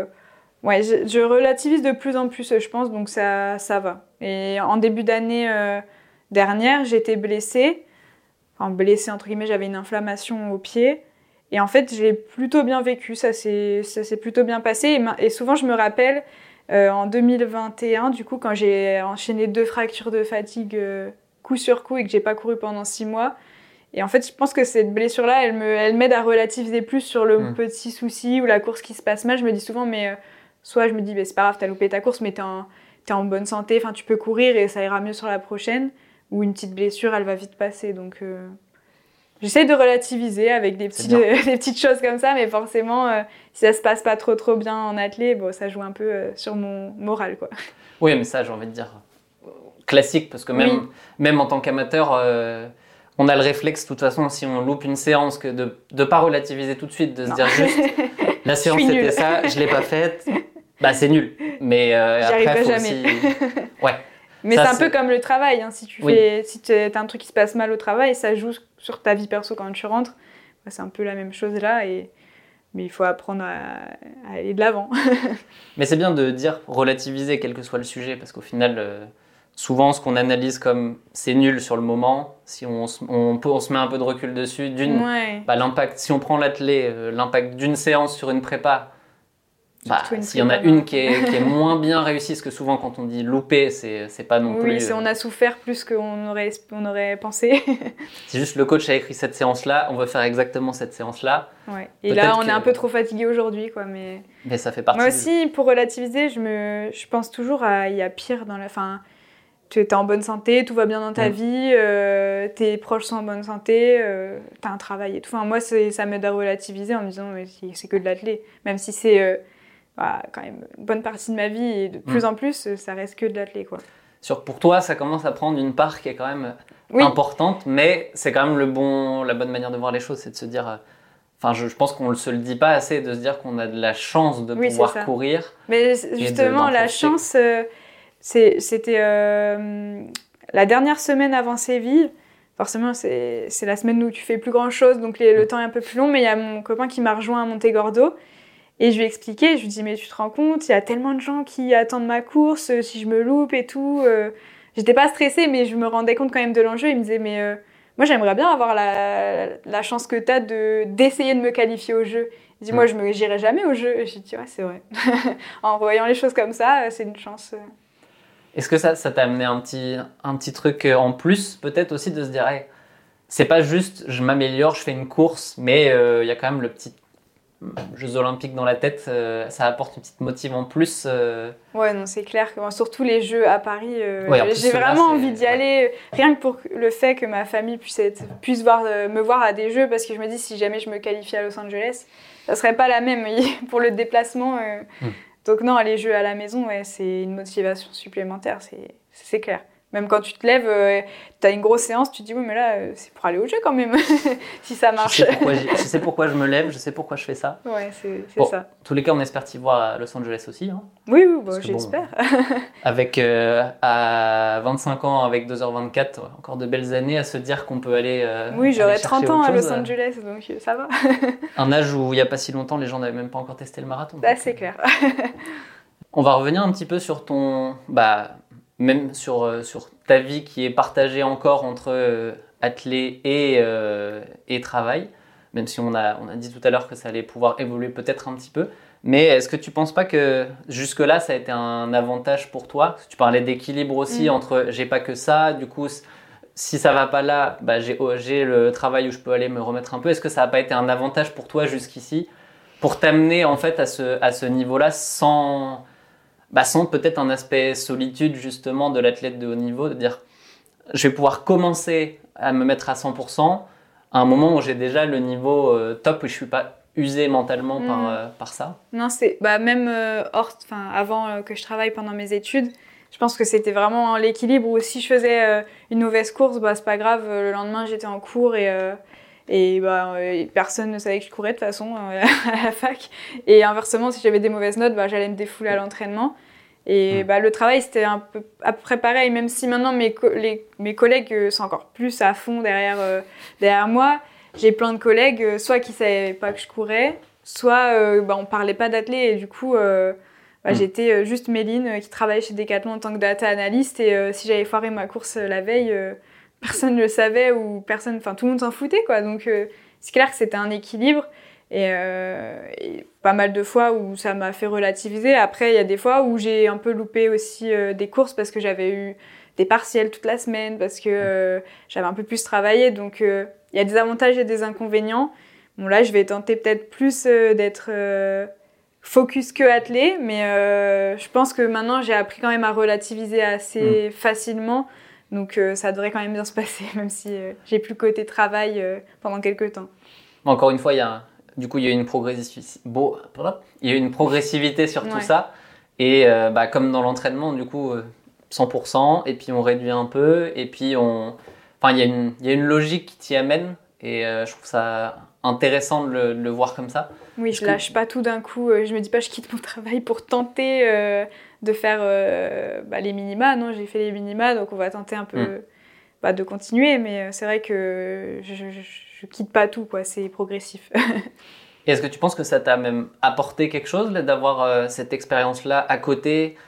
je relativise de plus en plus, je pense, donc ça va. Et en début d'année dernière, j'étais blessée. Enfin, blessée entre guillemets, j'avais une inflammation au pied. Et en fait, j'ai plutôt bien vécu, ça s'est plutôt bien passé. Et souvent, je me rappelle, en 2021, du coup, quand j'ai enchaîné 2 fractures de fatigue coup sur coup et que j'ai pas couru pendant 6 mois. Et en fait, je pense que cette blessure-là, elle m'aide à relativiser plus sur le petit souci ou la course qui se passe mal. Je me dis souvent, mais soit je me dis, c'est pas grave, t'as loupé ta course, mais t'es en bonne santé, tu peux courir et ça ira mieux sur la prochaine. Ou une petite blessure, elle va vite passer, donc... J'essaie de relativiser avec des petites choses comme ça, mais forcément, si ça se passe pas trop bien en athlé, ça joue un peu sur mon moral, quoi. Oui, mais ça, j'ai envie de dire classique, parce que même en tant qu'amateur, on a le réflexe, de toute façon, si on loupe une séance, que de pas relativiser tout de suite, de se dire juste, la séance c'était ça, je l'ai pas faite, c'est nul. Mais j'y après, faut jamais. aussi... Ouais. Mais ça, c'est un peu comme le travail, hein. Si t'as un truc qui se passe mal au travail, ça joue sur ta vie perso quand tu rentres. C'est un peu la même chose là, mais il faut apprendre à aller de l'avant. Mais c'est bien de dire relativiser quel que soit le sujet, parce qu'au final, souvent ce qu'on analyse comme c'est nul sur le moment, si on se met un peu de recul dessus, l'impact, si on prend l'athlé, l'impact d'une séance sur une prépa, s'il y en a une qui est moins bien réussie, parce que souvent quand on dit louper, c'est pas non plus... Oui, on a souffert plus qu'on aurait pensé. C'est juste le coach a écrit cette séance-là, on veut faire exactement cette séance-là. Ouais. Et là, on est un peu trop fatigué aujourd'hui, quoi. Mais ça fait partie. Moi aussi, pour relativiser, je pense toujours il y a pire dans la... Enfin, tu es en bonne santé, tout va bien dans ta vie, tes proches sont en bonne santé, tu as un travail et tout. Enfin, moi, ça m'aide à relativiser en me disant c'est que de l'athlé. Même si c'est... quand même une bonne partie de ma vie et de plus en plus, ça reste que de l'athlé, quoi. Pour toi, ça commence à prendre une part qui est quand même importante, mais c'est quand même la bonne manière de voir les choses, c'est de se dire... je pense qu'on ne se le dit pas assez, de se dire qu'on a de la chance de pouvoir courir. Mais justement, la chance, c'était la dernière semaine avant Séville. Forcément, c'est la semaine où tu fais plus grand-chose, donc le temps est un peu plus long, mais il y a mon copain qui m'a rejoint à Montegordo. Et je lui ai expliqué, je lui ai dit, mais tu te rends compte, il y a tellement de gens qui attendent ma course, si je me loupe et tout. J'étais pas stressée, mais je me rendais compte quand même de l'enjeu. Il me disait, mais moi, j'aimerais bien avoir la chance que t'as d'essayer de me qualifier au jeu. Il dit, moi, je j'irai jamais au jeu. Et j'ai dit, ouais, c'est vrai. En voyant les choses comme ça, c'est une chance. Est-ce que ça t'a amené un petit truc en plus, peut-être aussi, de se dire, hey, c'est pas juste, je m'améliore, je fais une course, mais il y a quand même le petit... Jeux Olympiques dans la tête, ça apporte une petite motive en plus. Ouais, non, c'est clair que surtout les Jeux à Paris, j'ai vraiment envie d'y aller, rien que pour le fait que ma famille puisse me voir à des Jeux, parce que je me dis si jamais je me qualifie à Los Angeles, ça serait pas la même pour le déplacement. Donc non, les Jeux à la maison, c'est une motivation supplémentaire, c'est clair. Même quand tu te lèves, tu as une grosse séance, tu te dis oui mais là c'est pour aller au jeu quand même, si ça marche. Je sais pourquoi je me lève, je sais pourquoi je fais ça. Ouais, c'est Bon, ça. En tous les cas, on espère t'y voir à Los Angeles aussi. Hein. Oui, j'espère. Avec à 25 ans, avec 2h24, encore de belles années à se dire qu'on peut aller. Oui, j'aurai aller 30 ans à Los chose. Angeles, donc ça va. Un âge où il n'y a pas si longtemps, les gens n'avaient même pas encore testé le marathon. Là, c'est clair. On va revenir un petit peu sur ton. Même sur ta vie qui est partagée encore entre athlée et travail, même si on a dit tout à l'heure que ça allait pouvoir évoluer peut-être un petit peu. Mais est-ce que tu ne penses pas que jusque-là, ça a été un avantage pour toi? Parce que tu parlais d'équilibre aussi entre j'ai pas que ça, du coup, si ça va pas là, j'ai le travail où je peux aller me remettre un peu. Est-ce que ça n'a pas été un avantage pour toi jusqu'ici pour t'amener en fait à ce niveau-là sans peut-être un aspect solitude justement de l'athlète de haut niveau, de dire je vais pouvoir commencer à me mettre à 100% à un moment où j'ai déjà le niveau top, où je ne suis pas usé mentalement par ça? Non, c'est même avant que je travaille pendant mes études, je pense que c'était vraiment l'équilibre où si je faisais une mauvaise course, c'est pas grave, le lendemain j'étais en cours et personne ne savait que je courais de toute façon à la fac. Et inversement, si j'avais des mauvaises notes, j'allais me défouler à l'entraînement. Et le travail, c'était un peu à peu près pareil, même si maintenant mes collègues sont encore plus à fond derrière moi. J'ai plein de collègues, soit qui ne savaient pas que je courais, soit on ne parlait pas d'athlé. Et du coup, j'étais juste Méline qui travaillait chez Decathlon en tant que data analyst. Et si j'avais foiré ma course la veille, personne ne le savait ou tout le monde s'en foutait, quoi. Donc, c'est clair que c'était un équilibre. Et pas mal de fois où ça m'a fait relativiser. Après, il y a des fois où j'ai un peu loupé aussi des courses parce que j'avais eu des partiels toute la semaine, parce que j'avais un peu plus travaillé. Donc, il y a des avantages et des inconvénients. Bon, là, je vais tenter peut-être plus d'être focus que athlée, mais je pense que maintenant, j'ai appris quand même à relativiser assez facilement. Donc, ça devrait quand même bien se passer, même si j'ai plus le côté travail pendant quelques temps. Encore une fois, il y a une progressivité sur tout ça. Et comme dans l'entraînement, du coup, 100%, et puis on réduit un peu, et puis il y a une logique qui t'y amène, et je trouve ça intéressant de le voir comme ça. Oui, je lâche pas tout d'un coup, je me dis pas je quitte mon travail pour tenter de faire les minima. Non, j'ai fait les minima, donc on va tenter un peu de continuer, mais c'est vrai que je quitte pas tout, quoi, c'est progressif. Et est-ce que tu penses que ça t'a même apporté quelque chose là, d'avoir cette expérience-là à côté,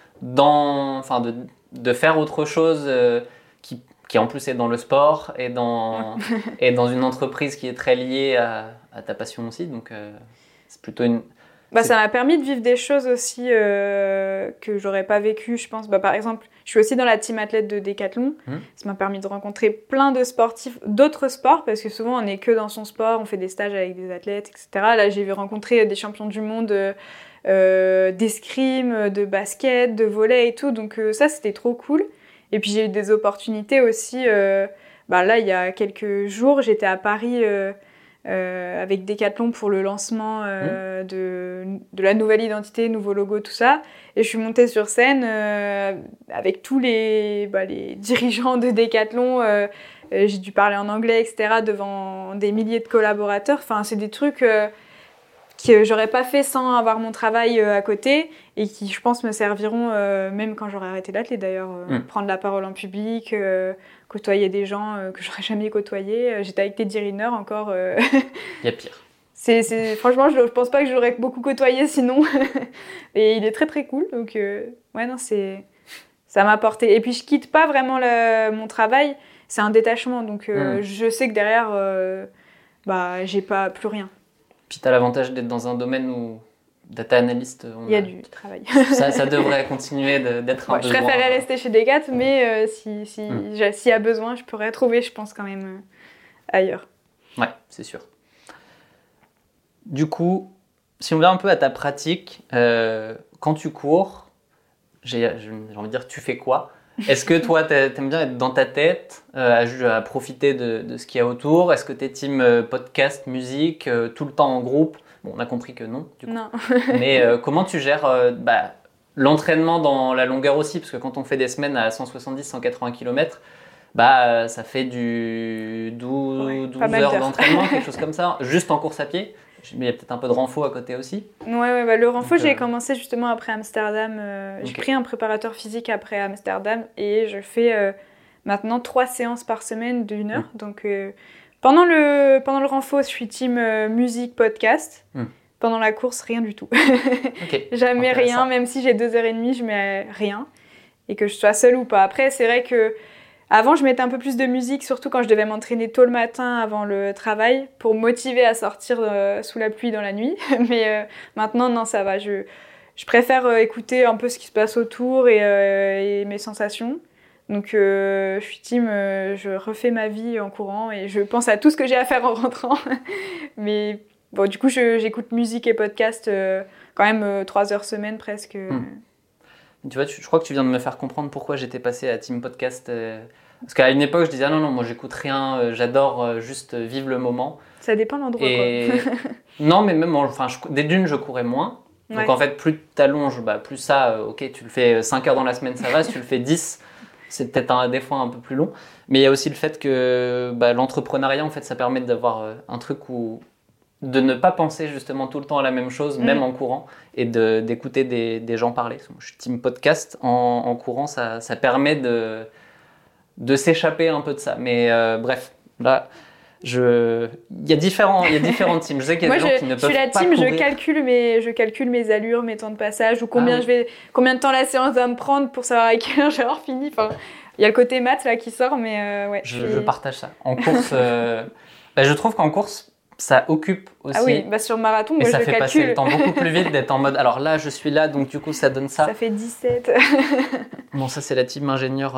de faire autre chose qui en plus est dans le sport et dans une entreprise qui est très liée à ta passion aussi, donc c'est plutôt une... Ça m'a permis de vivre des choses aussi que j'aurais pas vécues, je pense. Par exemple, je suis aussi dans la team athlète de Decathlon. Ça m'a permis de rencontrer plein de sportifs d'autres sports, parce que souvent on n'est que dans son sport, on fait des stages avec des athlètes, etc. Là, j'ai rencontré des champions du monde d'escrime, de basket, de volley et tout. Donc ça, c'était trop cool. Et puis j'ai eu des opportunités aussi. Là, il y a quelques jours, j'étais à Paris... avec Decathlon pour le lancement de la nouvelle identité, nouveau logo, tout ça. Et je suis montée sur scène avec tous les dirigeants de Decathlon. J'ai dû parler en anglais, etc., devant des milliers de collaborateurs. Enfin, c'est des trucs que j'aurais pas fait sans avoir mon travail à côté et qui, je pense, me serviront même quand j'aurai arrêté l'athlé d'ailleurs. Prendre la parole en public, côtoyer des gens que j'aurais jamais côtoyés. J'étais avec Teddy Riner encore. Il y a pire. Franchement, je pense pas que j'aurais beaucoup côtoyé sinon. Et il est très très cool. Donc, ça m'a apporté. Et puis, je quitte pas vraiment mon travail. C'est un détachement. Donc, je sais que derrière, j'ai pas plus rien. Puis tu as l'avantage d'être dans un domaine où data analyst, il y a du travail. Ça devrait continuer d'être un besoin. Je préférerais rester chez Decat, mais s'il y a besoin, je pourrais trouver, je pense, quand même ailleurs. Ouais, c'est sûr. Du coup, si on vient un peu à ta pratique, quand tu cours, j'ai envie de dire, tu fais quoi ? Est-ce que toi, t'aimes bien être dans ta tête, à profiter de ce qu'il y a autour ? Est-ce que t'es team podcast, musique, tout le temps en groupe ? Bon, on a compris que non, du coup. Non. Mais comment tu gères l'entraînement dans la longueur aussi, parce que quand on fait des semaines à 170-180 km, ça fait du 12 heures d'entraînement, quelque chose comme ça, juste en course à pied. Mais il y a peut-être un peu de renfo à côté aussi. Ouais, le renfo, j'ai commencé justement après Amsterdam. J'ai pris un préparateur physique après Amsterdam et je fais maintenant 3 séances par semaine d'1 heure. Donc pendant le renfo, je suis team musique, podcast. Pendant la course, rien du tout. Jamais rien, même si j'ai 2h30, je mets rien. Et que je sois seule ou pas. Après, c'est vrai que avant, je mettais un peu plus de musique, surtout quand je devais m'entraîner tôt le matin avant le travail, pour me motiver à sortir sous la pluie dans la nuit. Mais maintenant, non, ça va. Je préfère écouter un peu ce qui se passe autour et mes sensations. Donc, je suis team, je refais ma vie en courant et je pense à tout ce que j'ai à faire en rentrant. Mais bon, du coup, j'écoute musique et podcast quand même 3 heures semaine presque. Tu vois, je crois que tu viens de me faire comprendre pourquoi j'étais passé à Team Podcast. Parce qu'à une époque, je disais non, moi j'écoute rien, j'adore juste vivre le moment. Ça dépend de l'endroit, quoi. Non, mais même, des dunes, je courais moins. Donc en fait, plus tu t'allonges, plus ça, ok, tu le fais 5 heures dans la semaine, ça va. Si tu le fais 10, c'est peut-être des fois un peu plus long. Mais il y a aussi le fait que l'entrepreneuriat, en fait, ça permet d'avoir un truc de ne pas penser justement tout le temps à la même chose, même en courant, et d'écouter des gens parler. Moi, je suis team podcast, en courant, ça permet de s'échapper un peu de ça. Mais bref, là, il y a différents teams. Je sais qu'il y a des gens qui ne peuvent pas courir. Je suis la team, je calcule mes allures, mes temps de passage, ou combien de temps la séance va me prendre pour savoir à quelle heure j'ai fini. Enfin, il y a le côté maths là qui sort, mais ouais. Je partage ça. En course, je trouve qu'en course, ça occupe aussi. Ah oui, sur le marathon, moi, et ça fait passer le temps beaucoup plus vite d'être en mode alors là, je suis là, donc du coup, ça donne ça. Ça fait 17. Bon, ça, c'est la team ingénieur.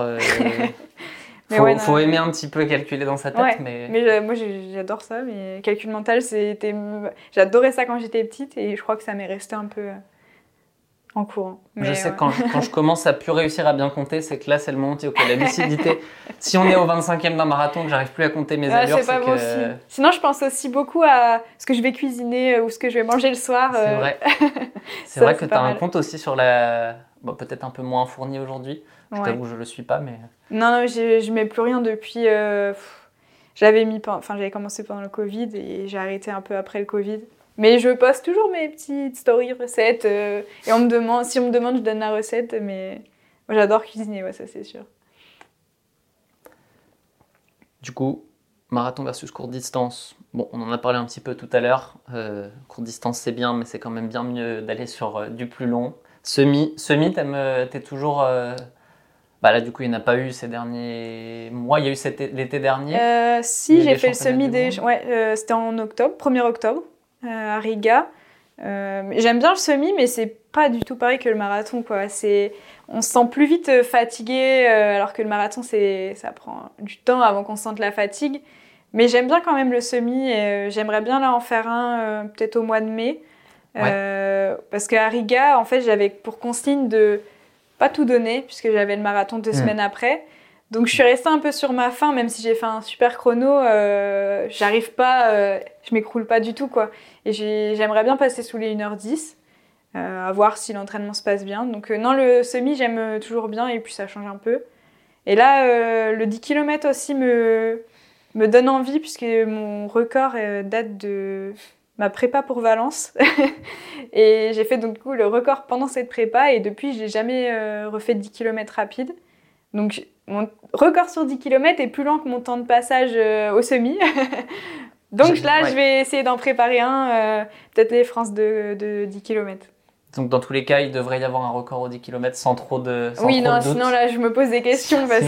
Faut aimer un petit peu calculer dans sa tête. Ouais, mais moi, j'adore ça. Mais calcul mental, j'adorais ça quand j'étais petite et je crois que ça m'est resté un peu en courant. Mais je sais que quand je commence à plus réussir à bien compter, c'est que là, c'est le moment où la lucidité. Si on est au 25e d'un marathon, que j'arrive plus à compter mes allures, c'est pas bon aussi. Sinon, je pense aussi beaucoup à ce que je vais cuisiner ou ce que je vais manger le soir. C'est vrai. C'est vrai que tu as un compte aussi sur la... Bon, peut-être un peu moins fourni aujourd'hui. Je t'avoue que je le suis pas, mais... Non, je mets plus rien depuis... J'avais commencé pendant le Covid et j'ai arrêté un peu après le Covid. Mais je poste toujours mes petites stories recettes et si on me demande, je donne la recette. Mais moi, j'adore cuisiner, ça c'est sûr. Du coup, marathon versus courte distance. Bon, on en a parlé un petit peu tout à l'heure. Courte distance, c'est bien, mais c'est quand même bien mieux d'aller sur du plus long. Semi, t'es toujours... là, du coup, il n'y en a pas eu ces derniers mois. Il y a eu l'été dernier. Si, j'ai fait le semi c'était en octobre, 1er octobre, à Riga. J'aime bien le semi, mais c'est pas du tout pareil que le marathon, quoi. On se sent plus vite fatigué, alors que le marathon, ça prend du temps avant qu'on sente la fatigue. Mais j'aime bien quand même le semi et j'aimerais bien là en faire un peut-être au mois de mai. Parce qu'à Riga, en fait, j'avais pour consigne de pas tout donner, puisque j'avais le marathon 2 semaines après. Donc je suis restée un peu sur ma faim, même si j'ai fait un super chrono, j'arrive pas, je m'écroule pas du tout, quoi. Et j'aimerais bien passer sous les 1h10, à voir si l'entraînement se passe bien. Donc non, le semi, j'aime toujours bien, et puis ça change un peu. Et là, le 10 km aussi me donne envie, puisque mon record date de ma prépa pour Valence. Et j'ai fait donc du coup le record pendant cette prépa, et depuis, je n'ai jamais refait de 10 km rapide. Donc mon record sur 10 km est plus lent que mon temps de passage au semi. Donc je vais essayer d'en préparer un, peut-être les France de 10 km. Donc dans tous les cas, il devrait y avoir un record au 10 km sans trop de sinon là je me pose des questions parce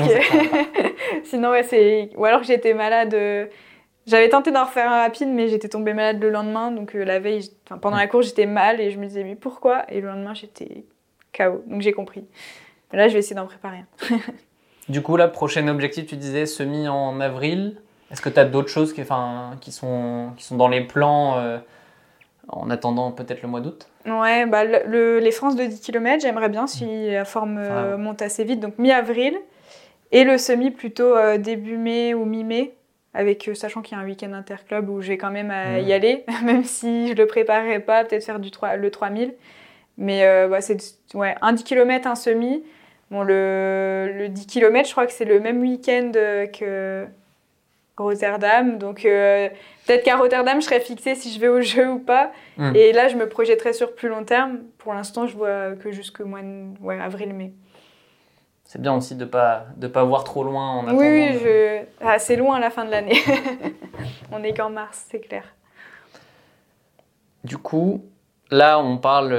que sinon ou alors que j'étais malade. J'avais tenté d'en refaire un rapide, mais j'étais tombée malade le lendemain, donc la veille, pendant la course, j'étais mal et je me disais mais pourquoi ? Et le lendemain, j'étais KO, donc j'ai compris. Mais là, je vais essayer d'en préparer un. Du coup, là, prochain objectif, tu disais semi en avril. Est-ce que tu as d'autres choses qui sont dans les plans en attendant peut-être le mois d'août ? Ouais, les France de 10 km, j'aimerais bien si la forme monte assez vite, donc mi-avril. Et le semi plutôt début mai ou mi-mai, sachant qu'il y a un week-end interclub où j'ai quand même à y aller, même si je le préparerai pas, peut-être faire le 3000. Mais c'est 10 km, un semi. Bon, le 10 km, je crois que c'est le même week-end que Rotterdam. Donc peut-être qu'à Rotterdam, je serais fixée si je vais aux Jeux ou pas. Et là, je me projetterai sur plus long terme. Pour l'instant, je vois que jusqu'au mois de avril-mai. C'est bien aussi de pas voir trop loin en attendant. Oui, c'est loin à la fin de l'année. On n'est qu'en mars, c'est clair. Du coup, là, on parle...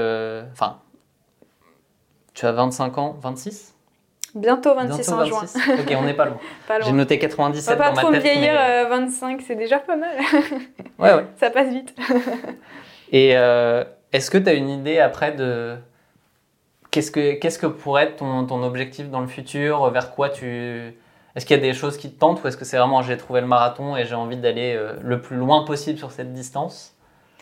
tu as 25 ans, 26 ? Bientôt 26 en juin. Ok, on n'est pas loin. Pas loin. J'ai noté 97 dans ma tête. Pas trop me vieillir, 25, c'est déjà pas mal. Ouais. Ça passe vite. Et est-ce que tu as une idée après de... Qu'est-ce que pourrait être ton objectif dans le futur ? Vers quoi Est-ce qu'il y a des choses qui te tentent ou est-ce que c'est vraiment j'ai trouvé le marathon et j'ai envie d'aller le plus loin possible sur cette distance ?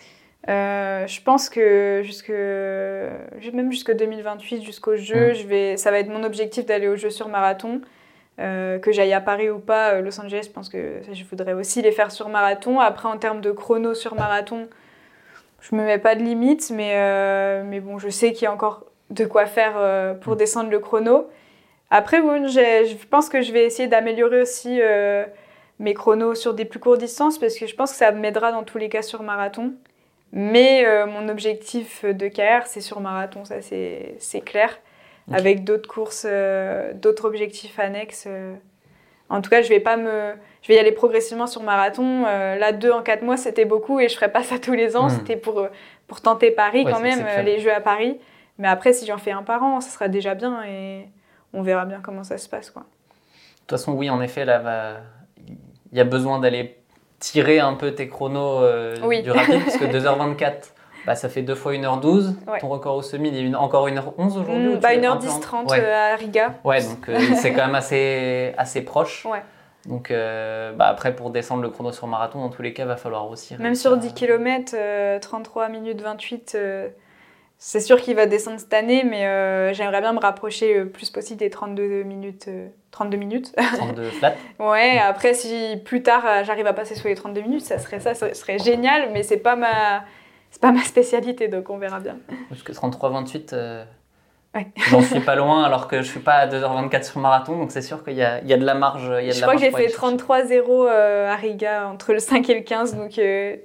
Je pense que même jusque 2028, jusqu'aux Jeux, ça va être mon objectif d'aller aux Jeux sur marathon. Que j'aille à Paris ou pas, Los Angeles, je pense que je voudrais aussi les faire sur marathon. Après, en termes de chrono sur marathon, je me mets pas de limite, mais bon, je sais qu'il y a encore de quoi faire pour descendre le chrono. Après, bon, je pense que je vais essayer d'améliorer aussi mes chronos sur des plus courtes distances parce que je pense que ça m'aidera dans tous les cas sur marathon. Mais mon objectif de carrière, c'est sur marathon, ça c'est clair. Okay. Avec d'autres courses, d'autres objectifs annexes. En tout cas, je vais y aller progressivement sur marathon. Là, 2 en 4 mois, c'était beaucoup et je ferai pas ça tous les ans. C'était pour tenter Paris quand même, les Jeux à Paris. Mais après, si j'en fais un par an, ça sera déjà bien et on verra bien comment ça se passe, quoi. De toute façon, oui, en effet, là, il y a besoin d'aller tirer un peu tes chronos du rapide, parce que 2h24, ça fait 2 fois 1h12. Ouais. Ton record au semi, il est encore 1h11 aujourd'hui 1h10-30 à Riga. Ouais, donc c'est quand même assez proche. Ouais. Donc après, pour descendre le chrono sur marathon, dans tous les cas, il va falloir aussi... Même sur 10 km, 33 minutes 28... c'est sûr qu'il va descendre cette année, mais j'aimerais bien me rapprocher le plus possible des 32 minutes. 32 flat. Ouais, après, si plus tard j'arrive à passer sous les 32 minutes, ça serait génial, mais c'est pas ma spécialité, donc on verra bien. Parce que 33-28, j'en suis pas loin, alors que je suis pas à 2h24 sur marathon, donc c'est sûr qu'il y a de la marge. Je crois que j'ai fait 33-0 à Riga, entre le 5 et le 15, donc...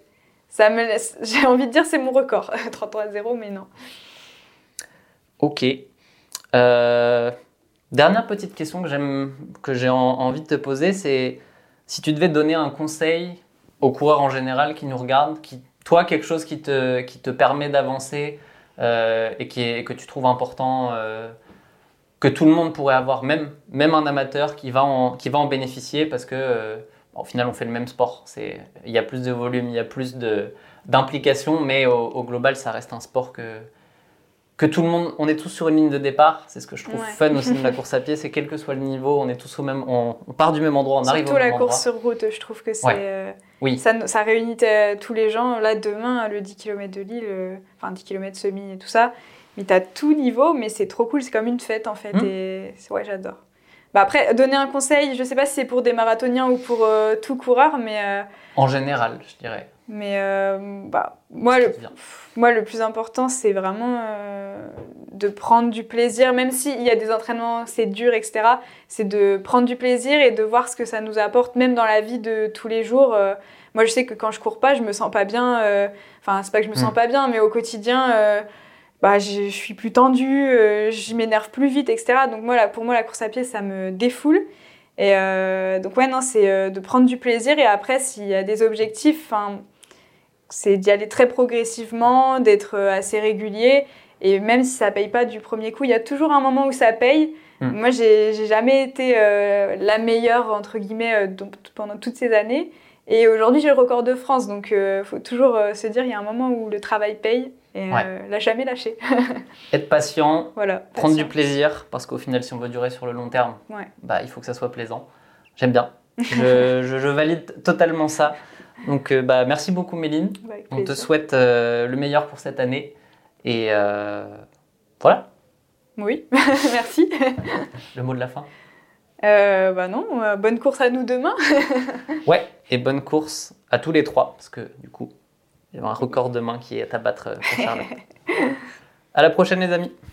j'ai envie de dire c'est mon record, 33-0, mais non. Ok. Dernière petite question que j'ai envie de te poser, c'est si tu devais donner un conseil aux coureurs en général qui nous regardent, toi, quelque chose qui te permet d'avancer et que tu trouves important, que tout le monde pourrait avoir, même un amateur qui va en bénéficier parce que... au final, on fait le même sport. Il y a plus de volume, il y a plus d'implication, mais au global, ça reste un sport que tout le monde... On est tous sur une ligne de départ. C'est ce que je trouve fun aussi de la course à pied. C'est quel que soit le niveau, on est tous au même... On part du même endroit, on arrive au même endroit. Surtout la course sur route, je trouve que c'est... Oui. Ça réunit tous les gens. Là, demain, le 10 km de Lille, 10 km semi et tout ça, mais tu as tout niveau, mais c'est trop cool. C'est comme une fête, en fait. Et j'adore. Après, donner un conseil, je ne sais pas si c'est pour des marathoniens ou pour tout coureur, mais... En général, je dirais. Mais moi, le plus important, c'est vraiment de prendre du plaisir, même s'il y a des entraînements, c'est dur, etc. C'est de prendre du plaisir et de voir ce que ça nous apporte, même dans la vie de tous les jours. Moi, je sais que quand je cours pas, je me sens pas bien. C'est pas que je me sens pas bien, mais au quotidien... je suis plus tendue, je m'énerve plus vite, etc. Donc pour moi, la course à pied, ça me défoule. Et c'est de prendre du plaisir. Et après, s'il y a des objectifs, c'est d'y aller très progressivement, d'être assez régulier. Et même si ça paye pas du premier coup, il y a toujours un moment où ça paye. Moi, j'ai jamais été la meilleure, entre guillemets, pendant toutes ces années. Et aujourd'hui, j'ai le record de France. Donc, faut toujours se dire, il y a un moment où le travail paye. Et jamais lâcher. Être patient, voilà, prendre du plaisir, parce qu'au final, si on veut durer sur le long terme, il faut que ça soit plaisant. J'aime bien. Je valide totalement ça. Donc, merci beaucoup, Méline. On te souhaite le meilleur pour cette année. Et voilà. Oui, merci. Le mot de la fin. Bonne course à nous demain. Ouais, et bonne course à tous les 3, parce que du coup, il y a un record demain qui est à battre pour Charlotte. À la prochaine les amis.